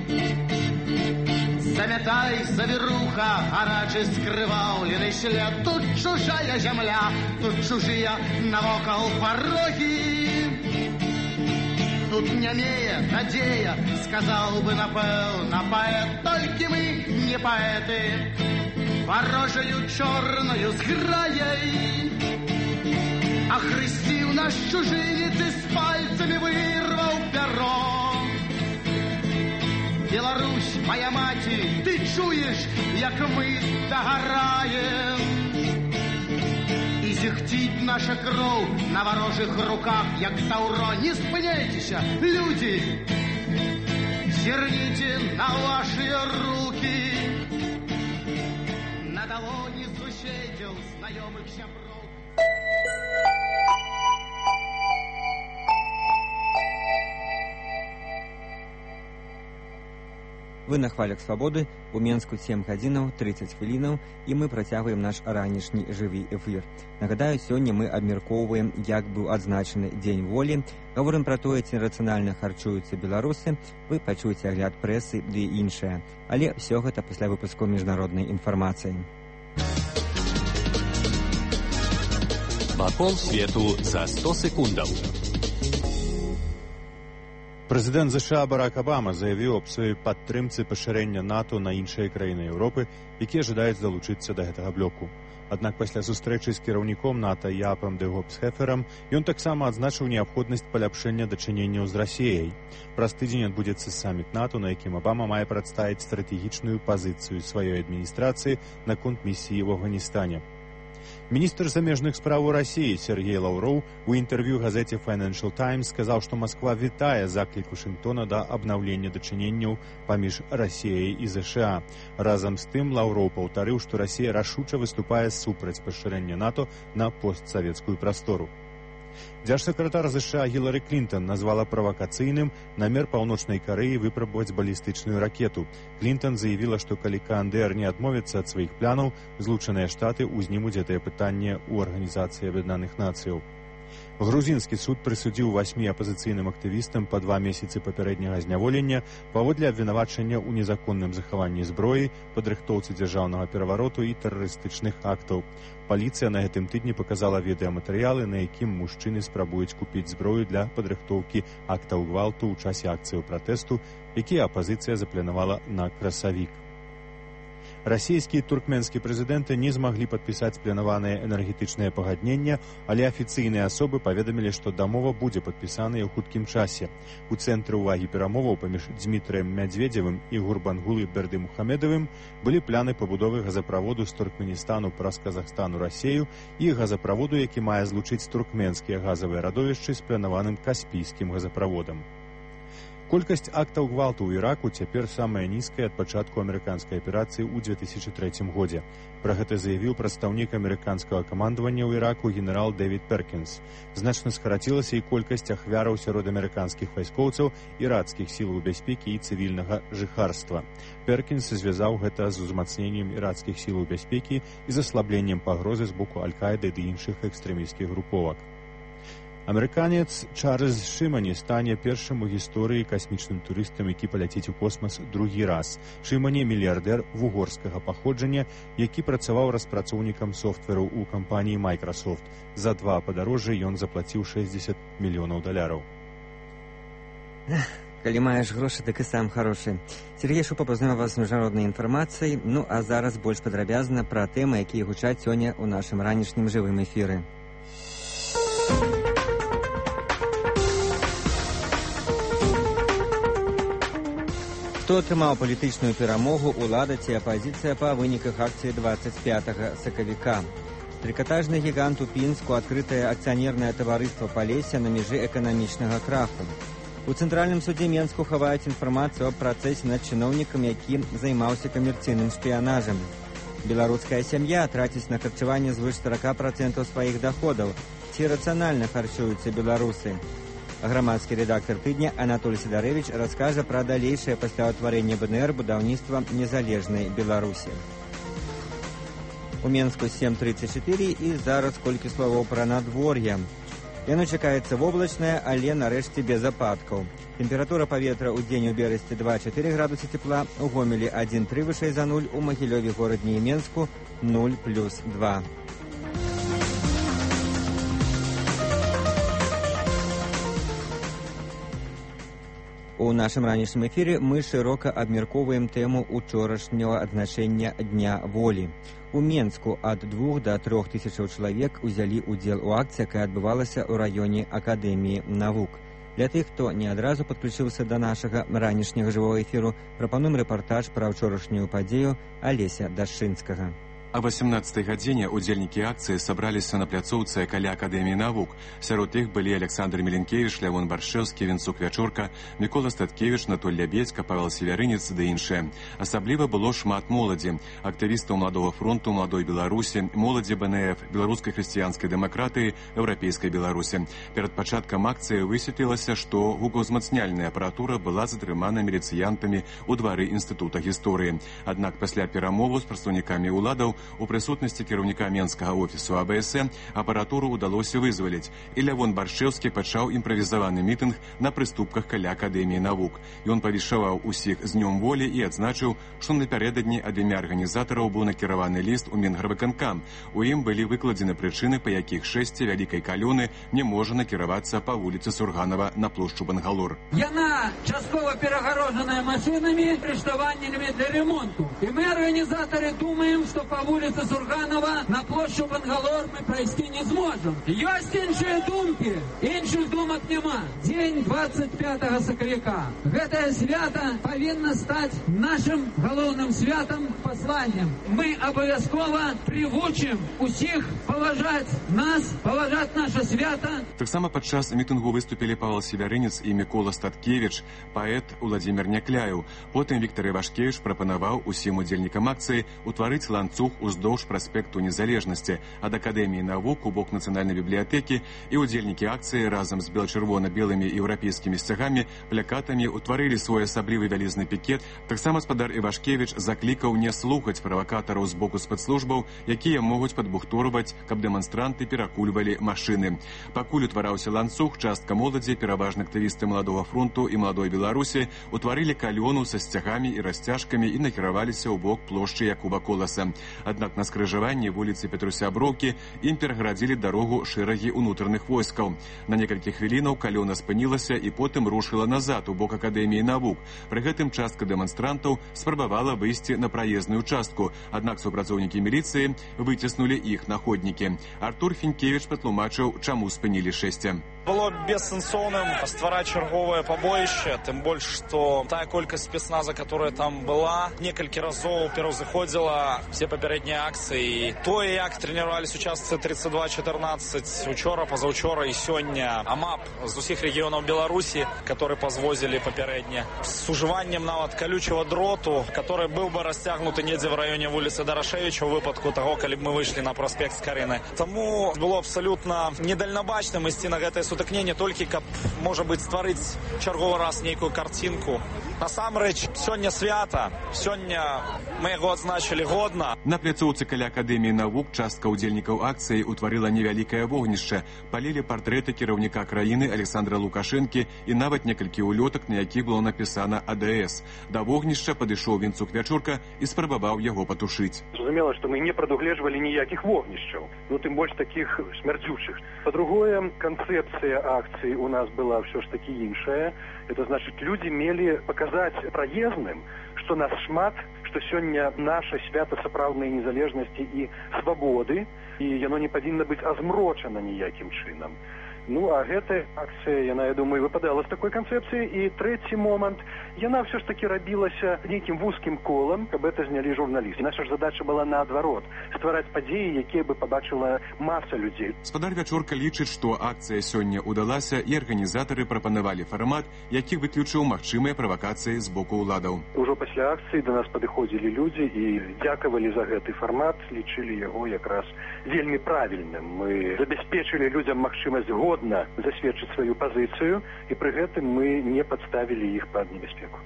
Замятай, завіруха, гарачы скрываўлены след. Тут чужая зямля, тут чужыя навокал парогі. Тут нямее надзея, сказаў бы, напэўна, паэт. Толькі мы не паэты, варожаю чорнаю зграяй. Ахрысціў наш чужынец і з пальцамі вырваў пяро. Беларусь, моя маці, ты чуеш, як мы дагараем? зіхціць наша кроў на варожых руках, як таўро. Не спыняйтеся, люди, зерните на ваши руки, на долоні суседзяў, знаёмых сяброў. Вы на хвалях свабоды. У Менску 7 гадзінаў 30 хвілінаў, і мы працягваем наш ранішні жывы эфір. Нагадаю, сёння мы абмяркоўваем, як быў адзначаны Дзень волі. Гаворым пра тое, ці рацыянальна харчуюцца беларусы. Вы пачуеце агляд прэсы ды іншае. Але ўсё гэта пасля выпуску міжнароднай інфармацыі. Вакол свету за 100 секундаў. Прэзідэнт ЗША Барак Абама заявіў аб сваёй падтрымцы пашырэння НАТО на іншыя краіны Еўропы, якія жадаюць далучыцца да гэтага блоку. Аднак пасля сустрэчы з кіраўніком НАТО Япам де Гопсхеферам ён таксама адзначыў неабходнасць паляпшэння дачыненняў з Расіяй. Праз тыдзень адбудзецца саміт НАТО, на якім Абама мае прадставіць стратэгічную пазіцыю сваёй адміністрацыі наконт місіі ў Афганістане. Міністр замежных справаў Расіі Сергей Лаўроў у інтэрв'ю газеце Financial Times сказаў, што Масква вітае заклік Вашынгтона да абнаўлення дачыненняў паміж Расіяй і ЗША. Разам з тым Лаўроў паўтарыў, што Расія рашуча выступае супраць пашырэння НАТО на постсавецкую прастору. Дзяржсакратар ЗША Гілары Клінтон назвала правакацыйным намер Паўночнай Карэі выпрабаваць балістычную ракету. Клінтон заявіла, што калі КНДР не адмовіцца ад сваіх планаў, Злучаныя Штаты ўзнімуць гэтае пытанне ў Арганізацыі Аб'яднаных Нацыяў. Грузінскі суд прысудзіў 8 апазіцыйным актывістам па 2 месяцы папярэдняга зняволення паводле абвінавачання ў незаконным захаванні зброі, падрыхтоўцы дзяржаўнага перавароту і тэрарыстычных актаў. Паліцыя на гэтым тыдні паказала відэаматэрыялы, на якім мужчыны спрабуюць купіць зброю для падрыхтоўкі актаў гвалту ў часе акцыяў пратэсту, якія апазіцыя запланавала на красавік. Расійскі і туркменскі прэзідэнты не змаглі падпісаць планаванае энергетычнае пагадненне, але афіцыйныя асобы паведамілі, што дамова будзе падпісаная ў хуткім часе. У цэнтры ўвагі перамоваў паміж Дзмітрыем Мядзведзевым і Гурбангулы Бердымухамедавым былі пляны пабудовы газаправоду з Туркменістану праз Казахстан у Расею і газаправоду, які мае злучыць туркменскія газавыя радовішчы з планаваным каспійскім газаправодам. Колькасць актаў гвалту ў Іраку цяпер самая нізкая ад пачатку амерыканскай аперацыі ў 2003 годзе. Пра гэта заявіў прадстаўнік амерыканскага камандавання ў Іраку генерал Дэвід Перкінс. Значна скарацілася і колькасць ахвяраў сярод амерыканскіх вайскоўцаў, ірацкіх сілаў бяспекі і цывільнага жыхарства. Перкінс звязаў гэта з узмацненнем ірацкіх сілаў бяспекі і з аслабленнем пагрозы з боку Аль-Каіды ды іншых экстрэмісцкіх груповак. Амерыканец Чарльз Шымані стане першым у гісторыі касмічным турыстам, які паляціць у космас другі раз. Шымані – мільярдэр вугорскага паходжання, які працаваў распрацоўнікам софтверу ў кампаніі Microsoft. За 2 падарожжы ён заплаціў $60 мільёнаў. Калі маеш грошы, так і сам хорошы. Сергей Шупа пазнаваў вас з міжнароднай інфармацыяй. Ну, а зараз больш падрабязна пра тэмы, якія гучаць сёння ў нашым ранішнім жывым эфіры. Хто атрымаў палітычную перамогу, улада ці апазіцыя па выніках акцыі 25 сакавіка. Трыкатажны гігант у Пінску, адкрытае акцыянернае таварыства Палесся на мяжы эканамічнага краху. У Цэнтральным судзе Менску хаваюць інфармацыю аб працэсе над чыноўнікам, які займаўся камерцыйным шпіянажам. Беларуская сям'я траціць на харчаванне звыш 40% сваіх даходаў. Ці рацыянальна харчуюцца беларусы? Грамадскі рэдактар тыдня Анатолій Сідарэвіч раскажа пра далейшае пасля ўтварэння БНР будаўніцтва незалежнай Беларусі. У Менску 7:34 і зараз колькі словаў пра надвор'е. Яно чакаецца воблачнае, але нарэшце без ападкаў. Тэмпература паветра ў дзень у Берасці 2,4 градусы цепла, у Гомелі 1,3 вышэй за 0, у Магілёве, горадні і Менску 0+2. У нашым ранішнім эфіры мы шырока абмяркоўваем тэму учорашняга адзначэння Дня волі. У Менску ад 2 до 3 тысячаў чалавек узялі ўдзел у акцыі, якая адбывалася ў раёне Акадэміі навук. Для тых, хто не адразу падключыўся да нашага ранішняга жывога эфіру, прапануем рэпартаж пра ўчорашнюю падзею Алеся Дашчынскага. А 18-й гадзіне удзельнікі акцыі сабраліся на пляцоўцы каля Акадэміі навук. Сярод іх былі Александр Меленкевич, Лявон Баршэўскі, Вінцук Вячорка, Мікола Статкевіч, Натоль Лябедзька, Павел Севярынец ды іншыя. Асабліва было шмат моладзі, актывістаў Маладога фронту, Маладой Беларусі, моладзі БНФ, беларускай хрысціянскай дэмакратыі, еўрапейскай Беларусі. Перад пачаткам акцыі высветлілася, што гукаўзмацняльная апаратура была затрымана міліцыянтамі ў двары Інстытута гісторыі. Аднак пасля перамоваў з прадстаўнікамі ўладаў у прысутнасці кіраўніка менскага офісу АБСМ апаратуру ўдалося вызваліць, і Лявон Баршэўскі пачаў імправізаваны мітынг на прыступках каля Акадэміі навук. Ён павіншаваў усіх з днём волі і адзначыў, што напярэдадні ад імя арганізатараў быў накіраваны ліст у Мінгарвыканкам. У ім былі выкладзены прычыны, па якіх шэсце вялікай калёны не можа накіравацца па вуліцы Сурганова на плошчу Бангалор. Яна часткова перагароджаная машинамі, рыштаваннямі для ремонту. І мы, арганізатары, думаем, што па вуліцы Сурганова на площу Бангалор мы пройти не зможем. Есть іншыя думки, іншых думок няма. День 25 сакавіка. Гэтае свята павінна стаць нашим галоўным святам, посланнем. Мы абавязкова прывучым усіх паважаць нас, паважаць наша свята. Таксама падчас мітынгу выступілі Павел Севярынец і Мікола Статкевіч, паэт Уладзімір Някляеў. Потым Віктар Івашкевіч прапанаваў усім удзельнікам акцыі утварыць ланцуг уздоўж праспекту Незалежнасці ад Акадэміі навук у бок Нацыянальнай бібліятэкі, і удзельнікі акцыі разам з бела-чырвона-белымі еўрапейскімі сцягамі, плакатамі утварылі свой асаблівы вялізны пікет. Таксама спадар Івашкевіч заклікаў не слухаць правакатараў з боку спецслужбаў, якія могуць падбухторваць, каб дэманстранты перакульвалі машыны. Пакуль утвараўся ланцуг, частка моладзі, пераважна актывісты Маладога фронту і Маладой Беларусі, утварылі калёну са сцягамі і расцяжкамі і накіраваліся ў бок плошчы Якуба Коласа. Аднак на скрыжаванні вуліцы Петрусяброўкі ім пераградзілі дарогу шэрагі ўнутраных войскаў. На некалькі хвілінаў калёна спынілася і потым рушыла назад у бок Акадэміі навук. Пры гэтым частка дэманстрантаў спрабавала выйсці на праезную частку, аднак супрацоўнікі міліцыі выціснулі іх на ходнікі. Артур Фінкевіч патлумачыў, чаму спынілі шэсце. Было бессэнсоўным ствараць чарговае пабоішча, тым больш, што тая колькасць спецназа, которая там была, некалькі разоў пераўзыходзіла все папярэднія акцыі. Тое, як трэніраваліся участцы 32-14 учора, пазаўчора і сёння, АМАП з усіх рэгіёнаў Беларусі, которые пазвозілі папярэдне. З ужываннем нават калючага дроту, который быў бы расцягнуты недзе в раёне вуліцы Дарашевіча ў выпадку таго, калі б мы выйшлі на праспект Скарыны. Таму было абсалютна недальнабачным ісці на гэтае сутыкненне толькі, каб, можа быць, стварыць чарговы раз нейкую карцінку. Насамрэч, сёння свята, сёння мы яго адзначылі годна. На пляцоўцы каля Акадэміі навук частка удзельнікаў акцыі утварыла невялікае вогнішча. Палілі партрэты кіраўніка краіны Александра Лукашэнкі і нават некалькі улётак, на якіх было напісана АДС. Да вогнішча падышоў Вінцук Вячорка і спрабаваў яго патушыць. Зразумела, што мы не прадугледжвалі ніякіх вогнішчаў, тым больш такіх смярдзючых. Па-другое, канцэпцыя акцыі у нас была ўсё ж такі іншая. Это значит, люди мелі паказаць праездным, што нас шмат, што сёння наша свята сапраўднай незалежнасці і свабоды, і яно не павінна быць азмрочана ніякім чынам. Ну, а гэтая акцыя, яна, я думаю, выпадала з такой канцэпцыі. І трэці момант, яна ўсё ж такі рабілася нейкім вузкім колам, каб гэта знялі журналісты. Наша ж задача была наадварот, ствараць падзеі, якія бы пабачыла маса людзей. Спадар Вячорка лічыць, што акцыя сёння ўдалася, і арганізатары прапанавалі фармат, які выключыў магчымыя правакацыі з боку ўладаў. Ужо пасля акцыі да нас падыходзілі людзі і дзякавалі за гэты фармат, лічылі яго якраз вельмі правільным. Мы забяспечылі людзям магчымасць засведчыць сваю пазіцыю, і пры гэтым мы не падставілі іх пад небяспеку.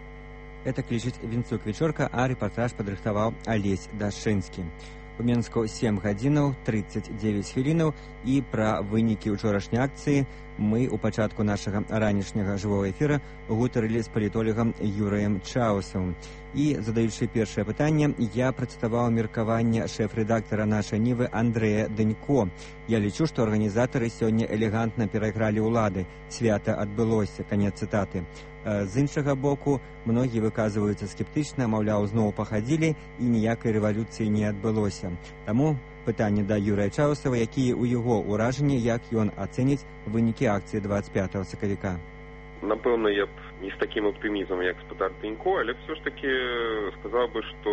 Это клічыць Вінцук Вячорка, а рэпартаж падрыхтаваў Алесь Дашчынскі. У Менску 7 гадзінаў 39 хвілінаў, і пра вынікі ўчорашняй акцыі мы ў пачатку нашага ранішняга жывога эфіра гутарылі з палітолагам Юрыем Чаусавым. І, задаючы першае пытанне, я працытаваў меркаванне шэф-рэдактара нашай Нівы Андрэя Данько. Я лічу, што арганізатары сёння элегантна перайгралі ўлады. Свята адбылося, канец цытаты. З іншага боку, многія выказваюцца скептычна, маўляў, зноў пахадзілі і ніякай рэвалюцыі не адбылося. Таму пытанне да Юрыя Чаусава, якія ў яго ўражанні, як ён ацэніць вынікі акцыі 25 сакавіка. Напэўна, я б не з такім аптымізмам, як спадар Пенько, але все ж таки сказаў бы, што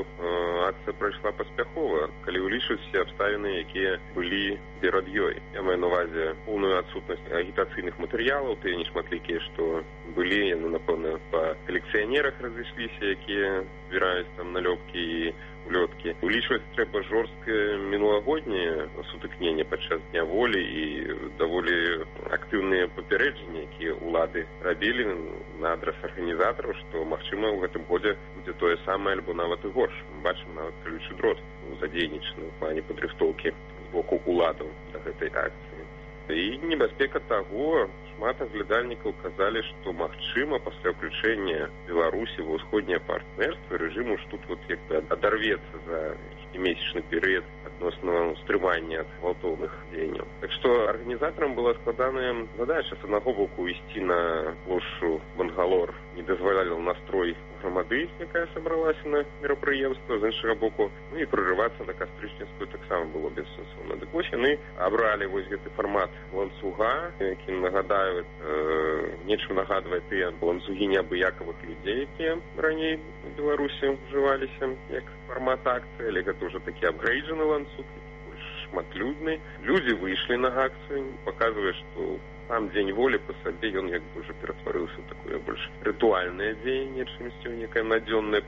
акцыя прайшла паспяхова, калі ўлічваць все абставіны, якія былі перад ёй. Я маю на увазе поўную адсутнасць агітацыйных матэрыялаў, тыя нешматлікія, што былі, яны, напэўна, па элекцыянерах разышліся, якія збіраюць там налёпкі і улёткі. Улічваць трэба жорсткае мінулагодняе сутыкненне падчас дня волі і даволі актыўныя папярэджанні, якія ўлады рабілі на адрас арганізатараў, што, магчыма, ў гэтым годзе будзе тое самае, альбо нават і горш. Мы бачым нават колючы дрот задзейнічаны ў плане падрыхтоўкі з боку ўладаў да гэтай акцыі. І небяспека таго, шмат аглядальнікаў казалі, што, магчыма, пасля ўключэння Беларусі ва ўсходняе партнерства рэжыму ж тут вот як бы адарвецца за месячны перыяд адносна стрымання ад гвалтоўных дзеянняў. Так што арганізатарам была складаная задача з аднаго боку ісці на плошчу Бангалор, не дазваляла настрой грамады, якая сабралася на мерапрыемства, з іншага боку, ну і прорывацца на Кастрычніцкую таксама было бессэнсоўна. Дык вось яны абралі вось гэты фармат ланцуга, які, нагадаю, нечым нагадвае тыя ланцугі неабыякавых людзей, якія раней у Беларусі ўжываліся як фармат акцыі, але гэта ўжо такі апгрейджаны ланцуг, больш шматлюдны. Людзі выйшлі на акцыю, паказвае, што сам дзень волі па сабе, ён як бы ўжо ператварыўся ў такое больш рытуальнае дзеянне, чымсьці некае надзённае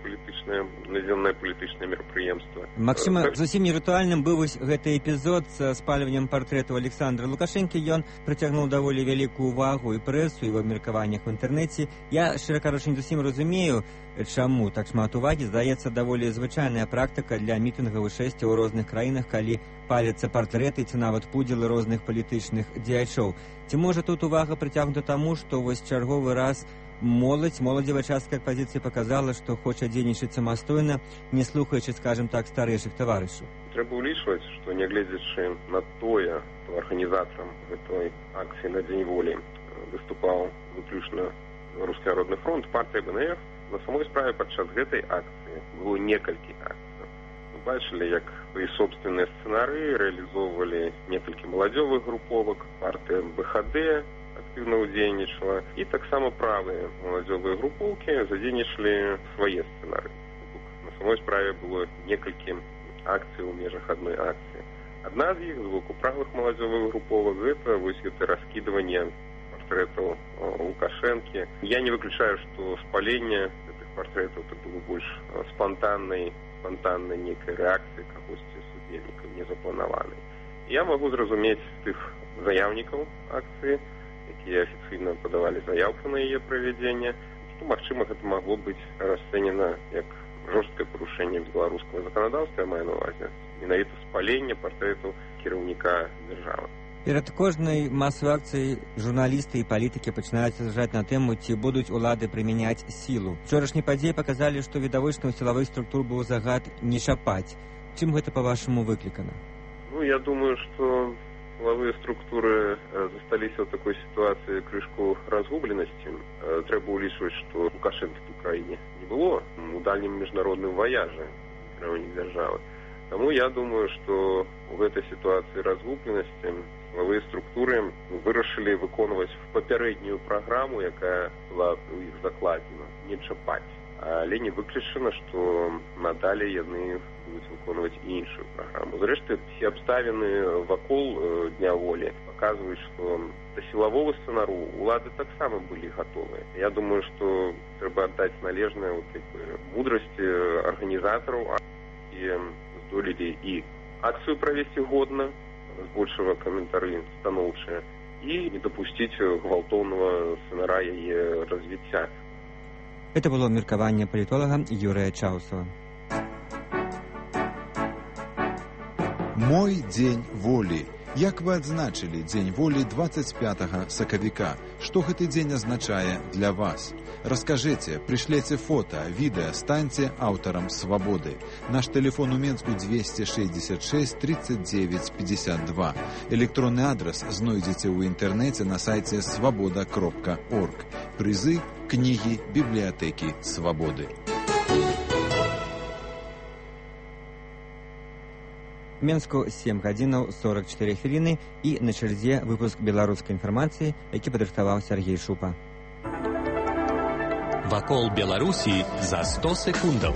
палітычнае мерапрыемства. Магчыма, зусім не рытуальным быў вось гэты эпізод з спальваннем партрэту Александра Лукашэнкі. Ён прыцягнуў даволі вялікую ўвагу і прэсу, і ў абмеркаваннях у інтэрнэце. Я, шчыра кажучы, не зусім разумею, чаму так шмат увагі. Здаецца, даволі звычайная практыка для мітынгаў і шэсцяў у розных краінах, калі паляцца партрэты ці нават пудзілы розных палітычных дзеячоў. Ці можа тут увага прыцягнута таму, што вось чарговы раз моладзевая частка апазіцыі паказала, што хоча дзейнічаць самастойна, не слухаючы, скажем так, старэйшых таварышаў? Трэба ўлічваць, што нягледзячы на тое, што арганізатарам гэтай акцыі на Дзень волі выступаў выключна Беларускі народны фронт, партыя БНФ, на самой справе падчас гэтай акцыі было некалькі акцый. Мы бачылі, як свае собственныя сцэнарыі рэалізоўвалі некалькі маладзёвых груповак, партыя БХД актыўна ўдзейнічала, і таксама правыя маладзёвыя групоўкі задзейнічалі свае сцэнарыі. На самой справе было некалькі акцый у межах адной акцыі. Адна з іх з боку правых маладзёвых груповак гэта вось гэта раскідванне партрэтаў Лукашэнкі. Я не выключаю, што спаленне гэтых партрэтаў это было больш спантаннай некай рэакцыі кагосьці з удзельнікаў, не запланаванай. Я магу зразумець тых заяўнікаў акцыі, якія афіцыйна падавалі заяўку на яе правядзенне, што, магчыма, гэта магло быць расцэнена як жорсткае парушэнне беларускага заканадаўства, я маю на ўвазе менавіта спаленне партрэтаў кіраўніка дзяржавы. Перад кожнай масавай акцыяй журналісты і палітыкі пачынаюць разважаць на тэму, ці будуць улады прымяняць сілу. Вчорашнія падзеі паказалі, што відавочна ў сілавых структур быў загад не чапаць. Чым гэта, па-вашаму, выклікана? Ну, я думаю, што силовые структуры засталіся ў такой сітуацыі крышку разгубленасці. Трэба ўлічваць, што Лукашэнкі ў краіне не было у дальнім міжнародным ваяжы кіраўнік дзяржавы. Таму я думаю, што ў гэтай сітуацыі разгубленасці силовые структуры вырашылі выконваць папярэднюю праграму, якая была ў іх закладзена, не чапаць. Але не выключана, што надалей яны будуць выконваць і іншую праграму. Зрэшты, все абставіны вакол Дня волі паказваюць, што да сілавога сцэнару улады таксама былі гатовыя. Я думаю, што трэба аддаць належнае мудрасці арганізатараў, і здолелі і акцыю правесці годна, збольшага каментары станоўчыя, і не дапусціць гвалтоўнага сцэнара яе развіцця. Это было меркаванне палітолага Юрыя Чаўсава. Мой дзень волі. Як вы адзначылі дзень волі 25 сакавіка? Што гэты дзень азначае для вас? Раскажыце, прышлеце фота, відэа, станьце аўтарам свабоды. Наш тэлефон у Менску 266 39 52. Электронны адрас знойдзеце ў інтэрнэце на сайце свабода.орг. Прызы, кнігі, бібліятэкі свабоды. Менску 7 гадзінаў 44 хвіліны і на чарзе выпуск беларускай інфармацыі, які падрыхтаваў Сергей Шупа. Вакол Беларусі за 100 секундаў.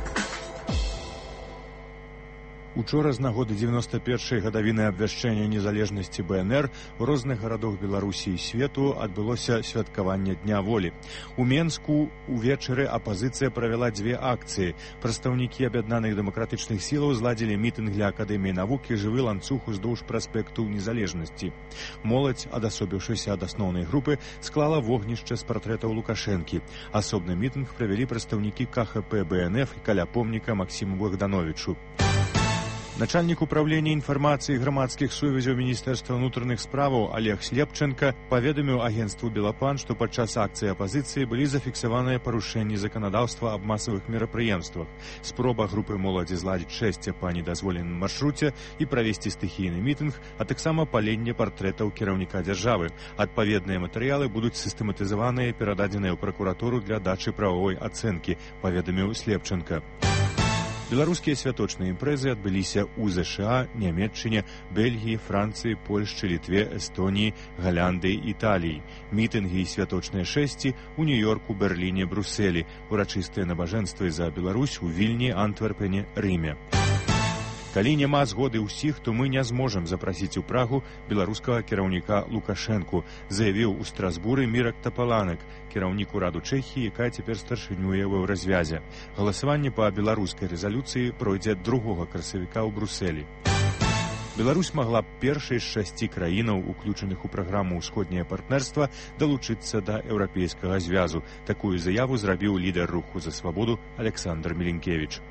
Учора з нагоды 91-й гадавіны абвяшчэння незалежнасці БНР у розных гарадах Беларусі і свету адбылося святкаванне Дня волі. У Менску увечары апазіцыя правяла дзве акцыі. Прадстаўнікі аб'яднаных дэмакратычных сілаў зладзілі мітынг ля Акадэміі навук і жывы ланцуг уздоўж праспекту незалежнасці. Моладзь, адасобіўшыся ад асноўнай групы, склала вогнішча з партрэтаў Лукашэнкі. Асобны мітынг правялі прадстаўнікі КХП БНФ і каля помніка Максіму Богдановичу. Начальнік управлення інфармацыі грамадскіх сувязяў Міністэрства ўнутраных справаў Олег Слепченко паведаміў агенцтву «Белапан», што падчас акцыі апазіцыі былі зафіксаваныя парушэнні заканадаўства аб масавых мерапрыемствах. Спроба групы моладзі зладзіць шэсце па недазволеным маршруце і правесці стыхійны мітынг, а таксама паленне партрэтаў кіраўніка дзяржавы. Адпаведныя матэрыялы будуць сістэматызаваныя і перададзеныя ў пракуратуру для дачы прававой ацэнкі, паведаміў Слепченко. Беларускія святочныя імпрэзы адбыліся ў ЗША, Нямецчыне, Бельгіі, Францыі, Польшчы, Літве, Эстоніі, Галандыі, Італіі. Мітынгі і святочныя шэсці ў Нью-Йорку, Берліне, Брусэлі. Урачыстыя набажэнствы за Беларусь у Вільні, Антверпене, Рыме. Калі няма згоды ўсіх, то мы не зможам запрасіць у Прагу беларускага кіраўніка Лукашэнку, заявіў у Страсбуры Мірак Тапаланек, кіраўнік ураду Чэхіі, якая цяпер старшынюе ў Еўразвязе. Галасаванне па беларускай рэзалюцыі пройдзе 2 красавіка ў Брусэлі. Беларусь магла б першай з 6 краінаў, уключаных у праграму «Усходняе партнерства», далучыцца да Еўрапейскага звязу. Такую заяву зрабіў лідар руху за свабоду Александр Міленкевіч.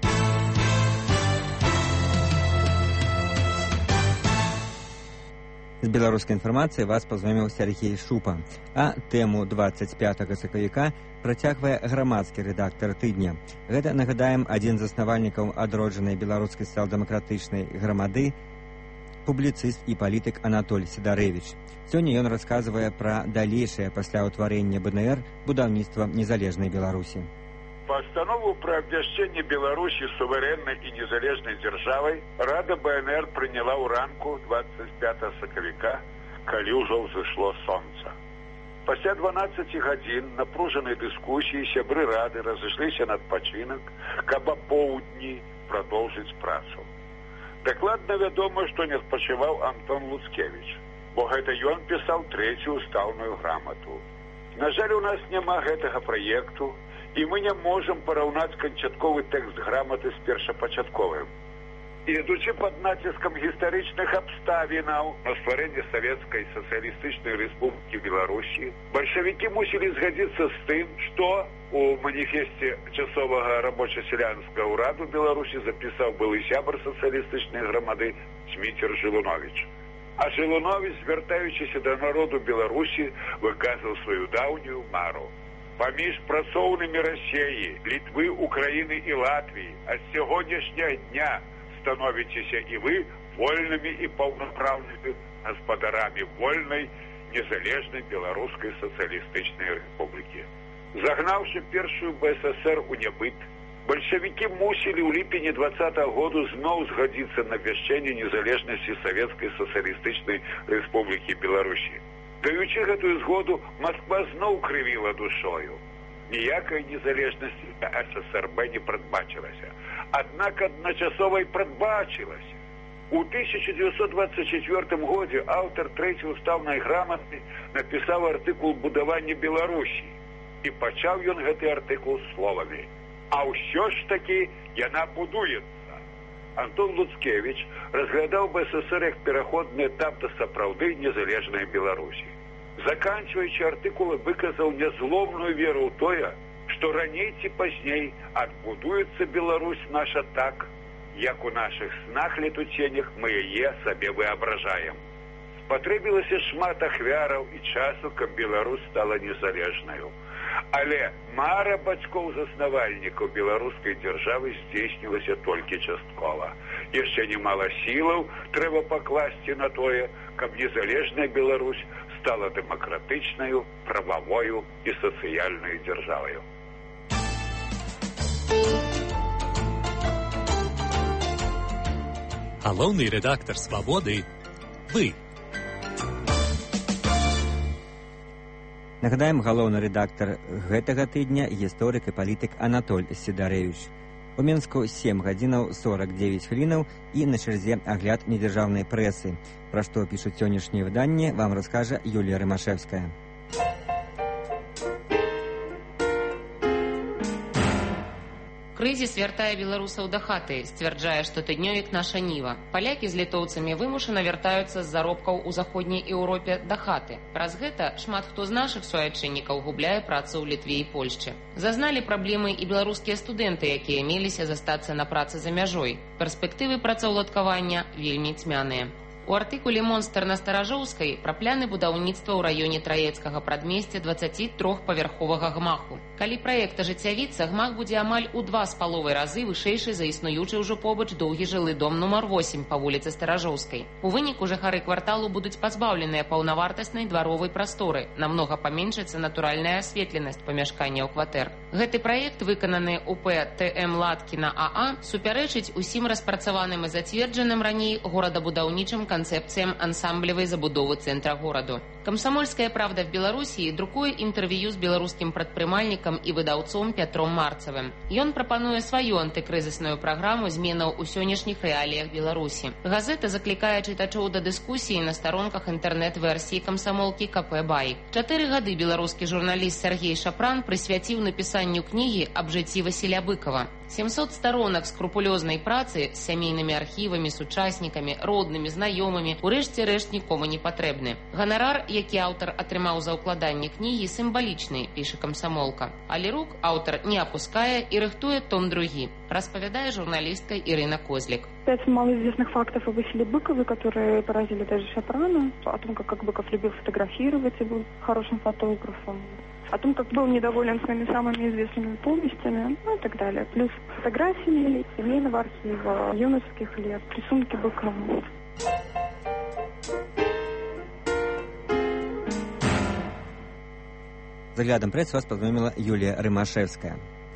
З беларускай інфармацыяй вас пазнаёміў Сергей Шупа. А тэму 25 сакавіка працягвае грамадскі рэдактар тыдня. Гэта, нагадаем, адзін з заснавальнікаў адроджанай беларускай сацыял-дэмакратычнай грамады, публіцыст і палітык Анатоль Сідарэвіч. Сёння ён расказвае пра далейшае пасля ўтварэння БНР будаўніцтва незалежнай Беларусі. Постанову про обвящение Беларуси суверенной и незалежной державой Рада БНР приняла у ранку 25 сакавіка, калі ўжо ўзышло сонца. Пасля 12 гадзін напружанай дыскусіі сябры Рады разышліся на адпачынак, каб апоўдні продолжить працу. Дакладна вядома, што не адпачываў Антон Луцкевіч, бо гэта ён пісаў 3-ю устаўную грамату. На жаль, у нас няма гэтага праекту, і мы не можам параўнаць канчатковы тэкст граматы з першапачатковым. Ідучы пад націскам гістарычных абставінаў на стварэнне Савецкай сацыялістычнай рэспублікі Беларусі, бальшавікі мусілі згадзіцца з тым, што у маніфесце часовага рабоча-сялянскага ўраду Беларусі запісаў былы сябар сацыялістычнай грамады Зміцер Жылуновіч. А Жылуновіч, звяртаючыся да народу Беларусі, выказаў сваю даўнюю мару. Паміж працоўнымі Расіі, Літвы, Украіны і Латвіі ад сягонняшняга дня становіцеся і вы вольнымі і паўнапраўнымі гаспадарамі вольнай, незалежнай Беларускай сацыялістычнай рэспублікі. Загнаўшы першую БССР у нябыт, бальшавікі мусілі ў ліпені 20-го году зноў згадзіцца на абвяшчэнне незалежнасці Савецкай сацыялістычнай рэспублікі Беларусі. Даючы гэтую згоду, Москва зноў крывіла душою. Ніякай незалежнасці для ССРБ не прадбачылася. Аднак адначасова і прадбачылася. У 1924 годзе аўтар 3-й устаўнай граматы напісаў артыкул «Будаванне Беларусі». І пачаў ён гэты артыкул словамі: «А ўсё ж такі яна будуецца». Антон Луцкевіч разглядаў БССР як пераходны этап да сапраўды незалежнай Беларусі. Заканчваючы артыкулы, выказаў нязломную веру ў тое, што раней ці пазней адбудуецца Беларусь наша так, як у нашых снах летуценях мы яе сабе выабражаем. Спатрэбілася шмат ахвяраў і часу, каб Беларусь стала незалежнаю. Але мара бацькоў-заснавальнікаў беларускай дзяржавы здзейснілася толькі часткова. Яшчэ немала сілаў трэба пакласці на тое, каб незалежная Беларусь стала дэмакратычнаю, прававою і сацыяльнай дзяржаваю. Галоўны рэдактар «Свабоды» – вы. Нагадаем, галоўны рэдактар гэтага тыдня гісторык і палітык Анатоль Сідарэвіч. У Мінску 7 гадзінаў 49 хвілінаў і на чарзе агляд недзяржаўнай прэсы. Пра што пішуць сённяшняе выданне, вам раскажа Юлія Рымашэвская. Крызіс вяртае беларусаў да хаты, сцвярджае, што тыднёвік «Наша Ніва». Палякі з літоўцамі вымушана вяртаюцца з заробкаў у заходняй Еўропе да хаты. Праз гэта шмат хто з нашых суайчыннікаў губляе працу ў Літве і Польшчы. Зазналі праблемы і беларускія студэнты, якія меліся застацца на працы за мяжой. Перспектывы працаўладкавання вельмі цьмяныя. У артыкуле «Монстр» на Старажоўскай пра пляны будаўніцтва ў раёне Траецкага прадмесця 23-павярховага гмаху. Калі праект ажыццявіцца, гмах будзе амаль у 2,5 разы вышэйшы за існуючы ўжо побач доўгі жылы дом нумар 8 па вуліцы Старажоўскай. У выніку жыхары кварталу будуць пазбаўленыя паўнавартаснай дваровай прасторы. Намнога паменшыцца натуральная асветленасць памяшканняў кватэр. Гэты праект, выкананы УП ТМ Латкіна АА, супярэчыць усім распрацаваным і зацверджаным раней горадабудаўнічым канцэпцыям ансамблевай забудовы цэнтра гораду. «Камсомольская правда» в Беларусі друкуе інтэрв'ю з беларускім прадпрымальнікам і выдаўцом Пятром Марцавым. Ён прапануе сваю антыкрызісную праграму зменаў у сённяшніх рэаліях Беларусі. Газета заклікае чытачоў да дыскусіі на старонках інтэрнэт-версіі камсамолкі КП «Бай». 4 гады беларускі журналіст Сергей Шапран прысвяціў напісанню кнігі аб жыцці Васіля Быкова. 700 старонак скрупулёзнай працы з сямейнымі архівамі, сучаснікамі, роднымі, знаёмымі, урэшце рэшт нікому не патрэбны. Ганарар, які аўтар атрымаў за ўкладанне кнігі, сімвалічны, піша камсамолка. Але рук аўтар не апускае і рыхтуе том другі, распавядае журналістка Ірына Козлік. 5 малоизвестных фактов о Василе Быкове, которые поразили даже Шапрана, о том, как Быков любил фотографировать и был хорошим фотографом, о том, как был недоволен своими самыми известными повестями, ну и так далее. Плюс фотографии семейного архива, юношеских лет, рисунки Быкова. З аглядам прэс вас пазнайоміла Юлія Рымашэвская.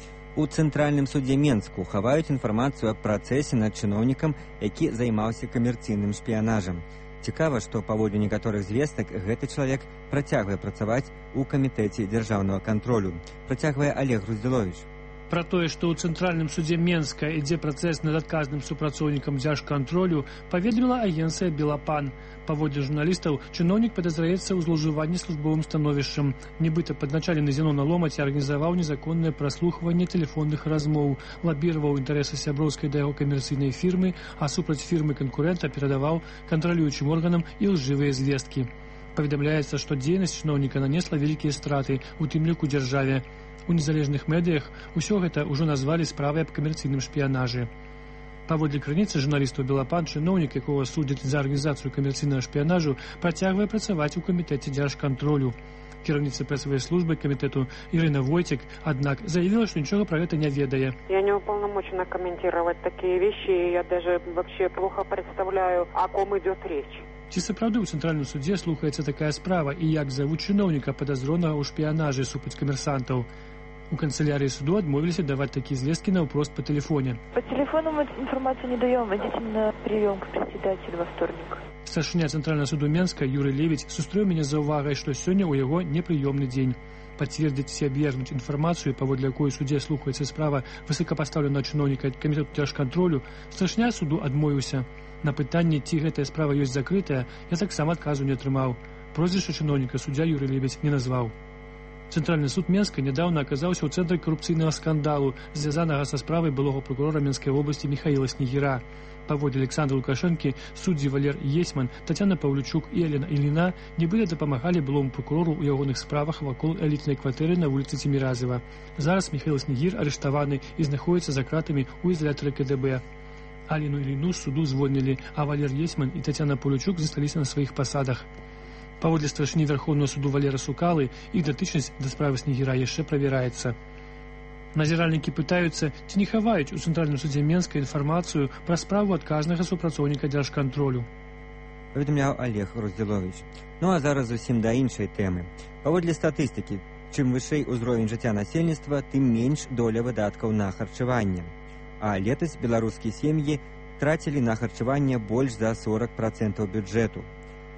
У Цэнтральным судзе Менску хаваюць інфармацыю аб працэсе над чыноўнікам, які займаўся камерцыйным шпіянажам. Цікава, што паводле некаторых звестак гэты чалавек працягвае працаваць у камітэце дзяржаўнага кантролю. Працягвае Олег Груздзіловіч. Пра тое, што ў Цэнтральным судзе Менска ідзе працэс над адказным супрацоўнікам дзяржкантролю, паведаміла агенцыя «Белапан». Паводле журналістаў, чыноўнік падазраецца ў злоўжыванні службовым становішчам. Нібыта падначалены Зенона Ломаць арганізаваў незаконнае праслухванне тэлефонных размоў, лабіраваў інтарэсы сяброўскай да яго камерцыйнай фірмы, а супраць фірмы-канкурэнта перадаваў кантралюючым органам і лжывыя звесткі. Паведамляецца, што дзейнасць чыноўніка нанесла вялікія страты, у тым ліку дзяржаве. У незалежных медыях усё гэта ўжо назвалі справай аб камерцыйным шпіянажы. Паводле крыніцы журналістаў «Белапан», чыноўнік, якога судзяць за арганізацыю камерцыйнага шпіянажу, працягвае працаваць у камітэце дзяржкантролю. Кіраўніца прэсавай службы камітэту Ірына Войцік, аднак, заявила, что ничего про это не ведае. Я не уполномочена комментировать такие вещи, я даже вообще плохо представляю, о ком идет речь. Ці сапраўды ў Цэнтральным судзе слухаецца такая справа і як завуць чыноўніка падазронага ў шпіянажы супраць камерсантаў. У канцелярии суду отмовились давать такие звестки наўпрост по телефоне. По телефону мы информацию не даем, идите на прием к председателю во вторник. Старшыня Цэнтральнага суду Менска Юрый Левіць сустрэў мяне за ўвагай, што сёння ў яго непрыёмны дзень. Пацвердзіць ці абвергнуць інфармацыю, паводле якой у судзе слухаецца справа высокапастаўленага чыноўніка камітэту дзяржкантролю, старшыня суду адмовіўся. На пытанне, ці гэтая справа ёсць закрытая, я таксама адказу не атрымаў. Прозвішча чыноўніка суддзя Юрый Левіць не назваў. Цэнтральны суд Менска нядаўна аказаўся ў цэнтры карупцыйнага скандалу, звязанага са справай былога прокурора Менскай вобласці Михаіла Снегіра. Паводле Александра Лукашэнкі, суддзі Валер Есман, Тацяна Паўлючук і Елена Іліна нібыта дапамагалі былому прокурору ў ягоных справах вакол элітнай кватэры на вуліцы Ціміразава. Зараз Михаіл Снегір арыштаваны і знаходзіцца за кратамі ў ізалятары КДБ. Аліну Іліну з суду звольнілі, а Валер Есман і Тацяна Паўлючук засталіся на сваіх пасадах. Паводле старшыні Верховного суду Валера Сукалы, іх датычнасць да справы Снегіра яшчэ правяраецца. Назіральнікі пытаюцца, ці не хаваюць у Цэнтральным судзе Менска інфармацыю пра справу адказнага супрацоўніка дзяржкантролю. Паведамляў Олег Груздзіловіч. Ну а зараз зусім да іншай тэмы. Паводле статыстыкі, чым вышэй узровень жыцця насельніцтва, тым менш доля выдаткаў на харчаванне. А летась беларускія сем'і трацілі на харчаванне больш за 40% бюджэту.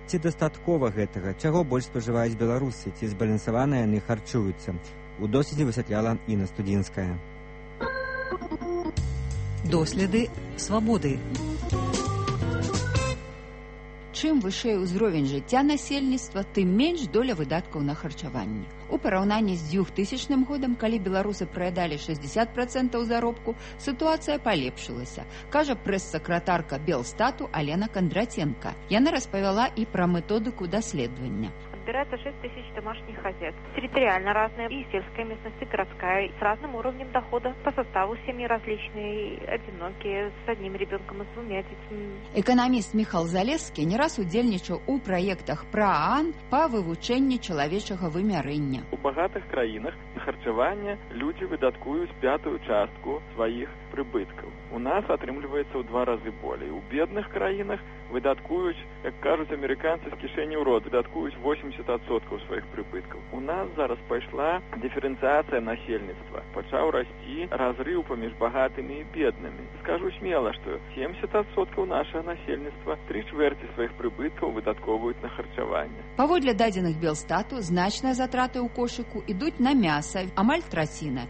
Ці дастаткова гэтага? Чаго больш спажываюць беларусы? Ці збалансавана яны харчуюцца? У доследзе высвятляла Інна Студзінская. Доследы свабоды. Чым вышэй узровень жыцця насельніцтва, тым менш доля выдаткаў на харчаванне. У параўнанні з 2000 годам, калі беларусы праядалі 60% заробку, сітуацыя палепшылася, кажа прэс-сакратарка Белстату Алена Кондратенко. Яна распавяла і пра методыку даследавання. Собирается 6 тысяч домашних хозяйств. Территориально разные, и сельская местность, и городская, с разным уровнем дохода. По составу семьи различные, одинокие, с одним ребенком и с двумя детьми. Эканаміст Міхал Залескі не раз удзельнічаў у праектах ПРААН па вывучэнні чалавечага вымярэння. У багатых краінах на харчаванне людзі выдаткуюць 1/5 частку сваіх прыбыткаў. У нас атрымліваецца ў 2 разы болей. У бедных краінах выдаткуюць, як кажуць амерыканцы, з кішэні ў рот, выдаткуюць 80% сваіх прыбыткаў. У нас зараз пайшла дыферэнцыяцыя насельніцтва. Пачаў расці разрыў паміж багатымі і беднымі. Скажу смела, што 70% нашага насельніцтва 3/4 сваіх прыбыткаў выдатковуюць на харчаванне. Паводле дадзеных Белстату, значныя затраты ў кошыку ідуць на мяса, амаль траціна,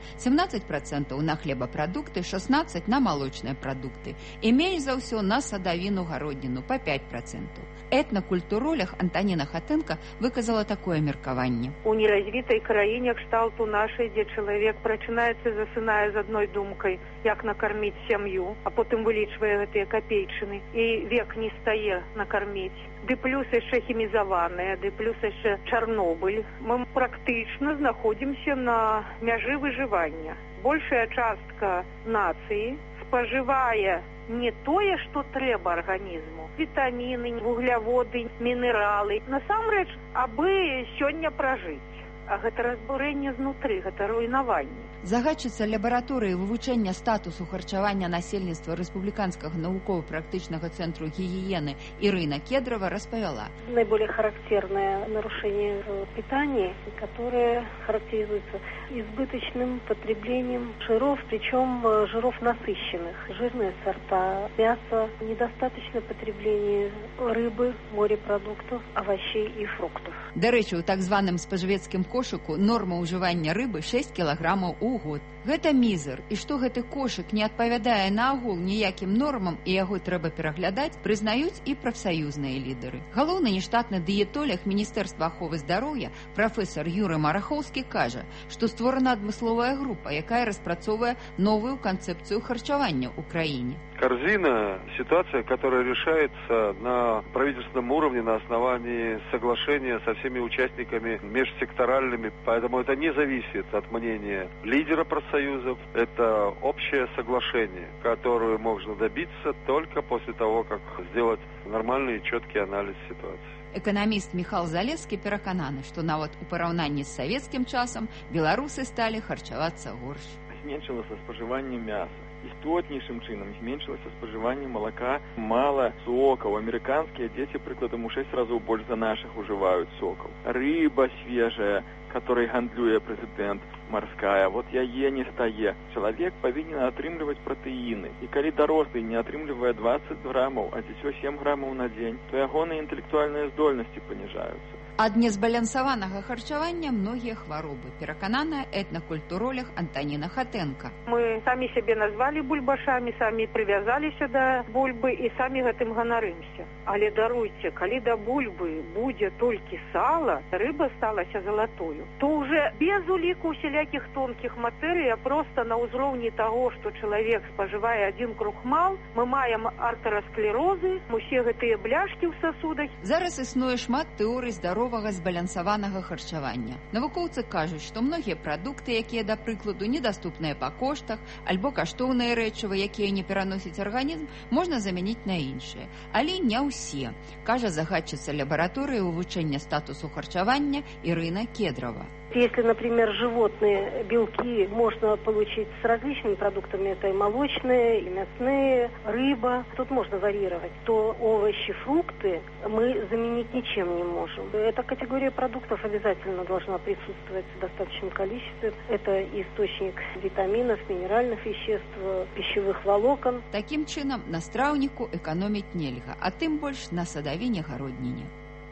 17% на хлебапрадукты, 16% на малочныя прадукты і менш за ўсё на садавіну, гародніну па 5%. Этнакультуролог Антаніна Хатэнка выказала такое меркаванне. У неразвітай краіне кшталту нашай, дзе чалавек прачынаецца і засынае з адной думкай, як накарміць сям'ю, а потым вылічвае гэтыя капейчыны, і век не стае накарміць. Ды плюс яшчэ хімізаваныя, ды плюс яшчэ Чарнобыль. Мы практычна знаходзімся на мяжы выжывання. Большая частка нацыі спажывае не тое, што трэба арганізму. Вітаміны, вугляводы, мінералы. Насамрэч, абы сёння пражыць. А гэта разбурэнне знутры, гэта руйнаванне. Загадчыца лабараторыі вывучэння статусу харчавання насельніцтва Рэспубліканскага навукова-практычнага цэнтру гігіены Ірына Кедрова распавяла. Наиболее характерное нарушение в питании, которое характеризуется избыточным потреблением жиров, причем жиров насыщенных. Жирные сорта мяса, недостаточное потребление рыбы, морепродуктов, овощей и фруктов. Дарэчы, у так званым спажывецкім кошыку норма ўжывання рыбы 6 кілаграмаў у год. Гэта мізер, і што гэты кошык не адпавядае наогул ніякім нормам і яго трэба пераглядаць, прызнаюць і прафсаюзныя лідары. Галоўны нештатны дыетолог Міністэрства аховы здароўя прафесор Юрый Марахоўскі кажа, што створана адмысловая група, якая распрацоўвае новую канцэпцыю харчавання ў краіне. Корзина – ситуация, которая решается на правительственном уровне на основании соглашения со всеми участниками межсекторальными, поэтому это не зависит от мнения лидера профсоюзов, это общее соглашение, которое можно добиться только после того, как сделать нормальный и четкий анализ ситуации. Эканаміст Міхал Залескі перакананы, што нават у параўнанні з савецкім часам беларусы сталі харчавацца горш. Зменшылася спажыванне мяса. Істотнейшым чынам зменшылася спажыванне малака, мала сокаў. Амерыканскія дзеці, прыкладам, у 6 разоў больш за нашых ужываюць сокаў. Рыба свежая, которой гандлюе прэзідэнт, марская, вот яе не стае. Чалавек павінен атрымліваць пратэіны. І калі дарослы не атрымлівае 20 грамаў, а дзіцё 7 грамаў на дзень, то ягоныя інтэлектуальныя здольнасці паніжаюцца. Ад незбалансаванага харчавання многія хваробы, перакананая этнакультуролог Антаніна Хатэнка. Мы самі сябе назвалі бульбашамі, самі прывязаліся да бульбы і самі гэтым ганарымся. Але даруйце, калі да бульбы будзе толькі сала, рыба сталася залатою, то уже без уліку усялякіх тонкіх матэрый, а проста на ўзроўні таго, што чалавек спажывае адзін крухмал, мы маем артэрасклерозы, усе гэтыя бляшкі ў сасудах. Зараз існуе шмат тэорый здаровага збалансаванага харчавання. Навукоўцы кажуць, што многія прадукты, якія, да прыкладу, недаступныя па коштах, альбо каштоўныя рэчывы, якія не пераносяць арганізм, можна замяніць на іншыя. Але не ўсе, кажа загадчыца лабараторыі вывучэння статусу харчавання Ірына Кедрова. Если, например, животные белки можно получить с различными продуктами, это и молочные, и мясные, рыба, тут можно варьировать, то овощи, фрукты мы заменить ничем не можем. Эта категория продуктов обязательно должна присутствовать в достаточном количестве. Это источник витаминов, минеральных веществ, пищевых волокон. Таким чынам на страўніку эканоміць нельга, а тым больш на садавіне, гародніне.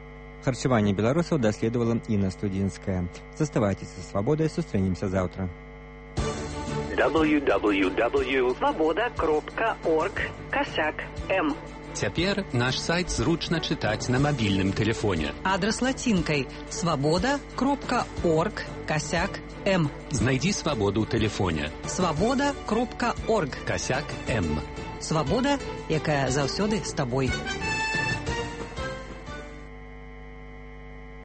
Харчаванне беларусаў даследавала Інна Студзінская. Заставайцеся са свабодай, сустрэнемся заўтра. www.svoboda.org/m. Цяпер наш сайт зручна чытаць на мабільным тэлефоне. Адрас лацінкай svoboda.org/m. Знайдзі свабоду ў тэлефоне. svoboda.org/m. /m. Свабода, якая заўсёды з табой.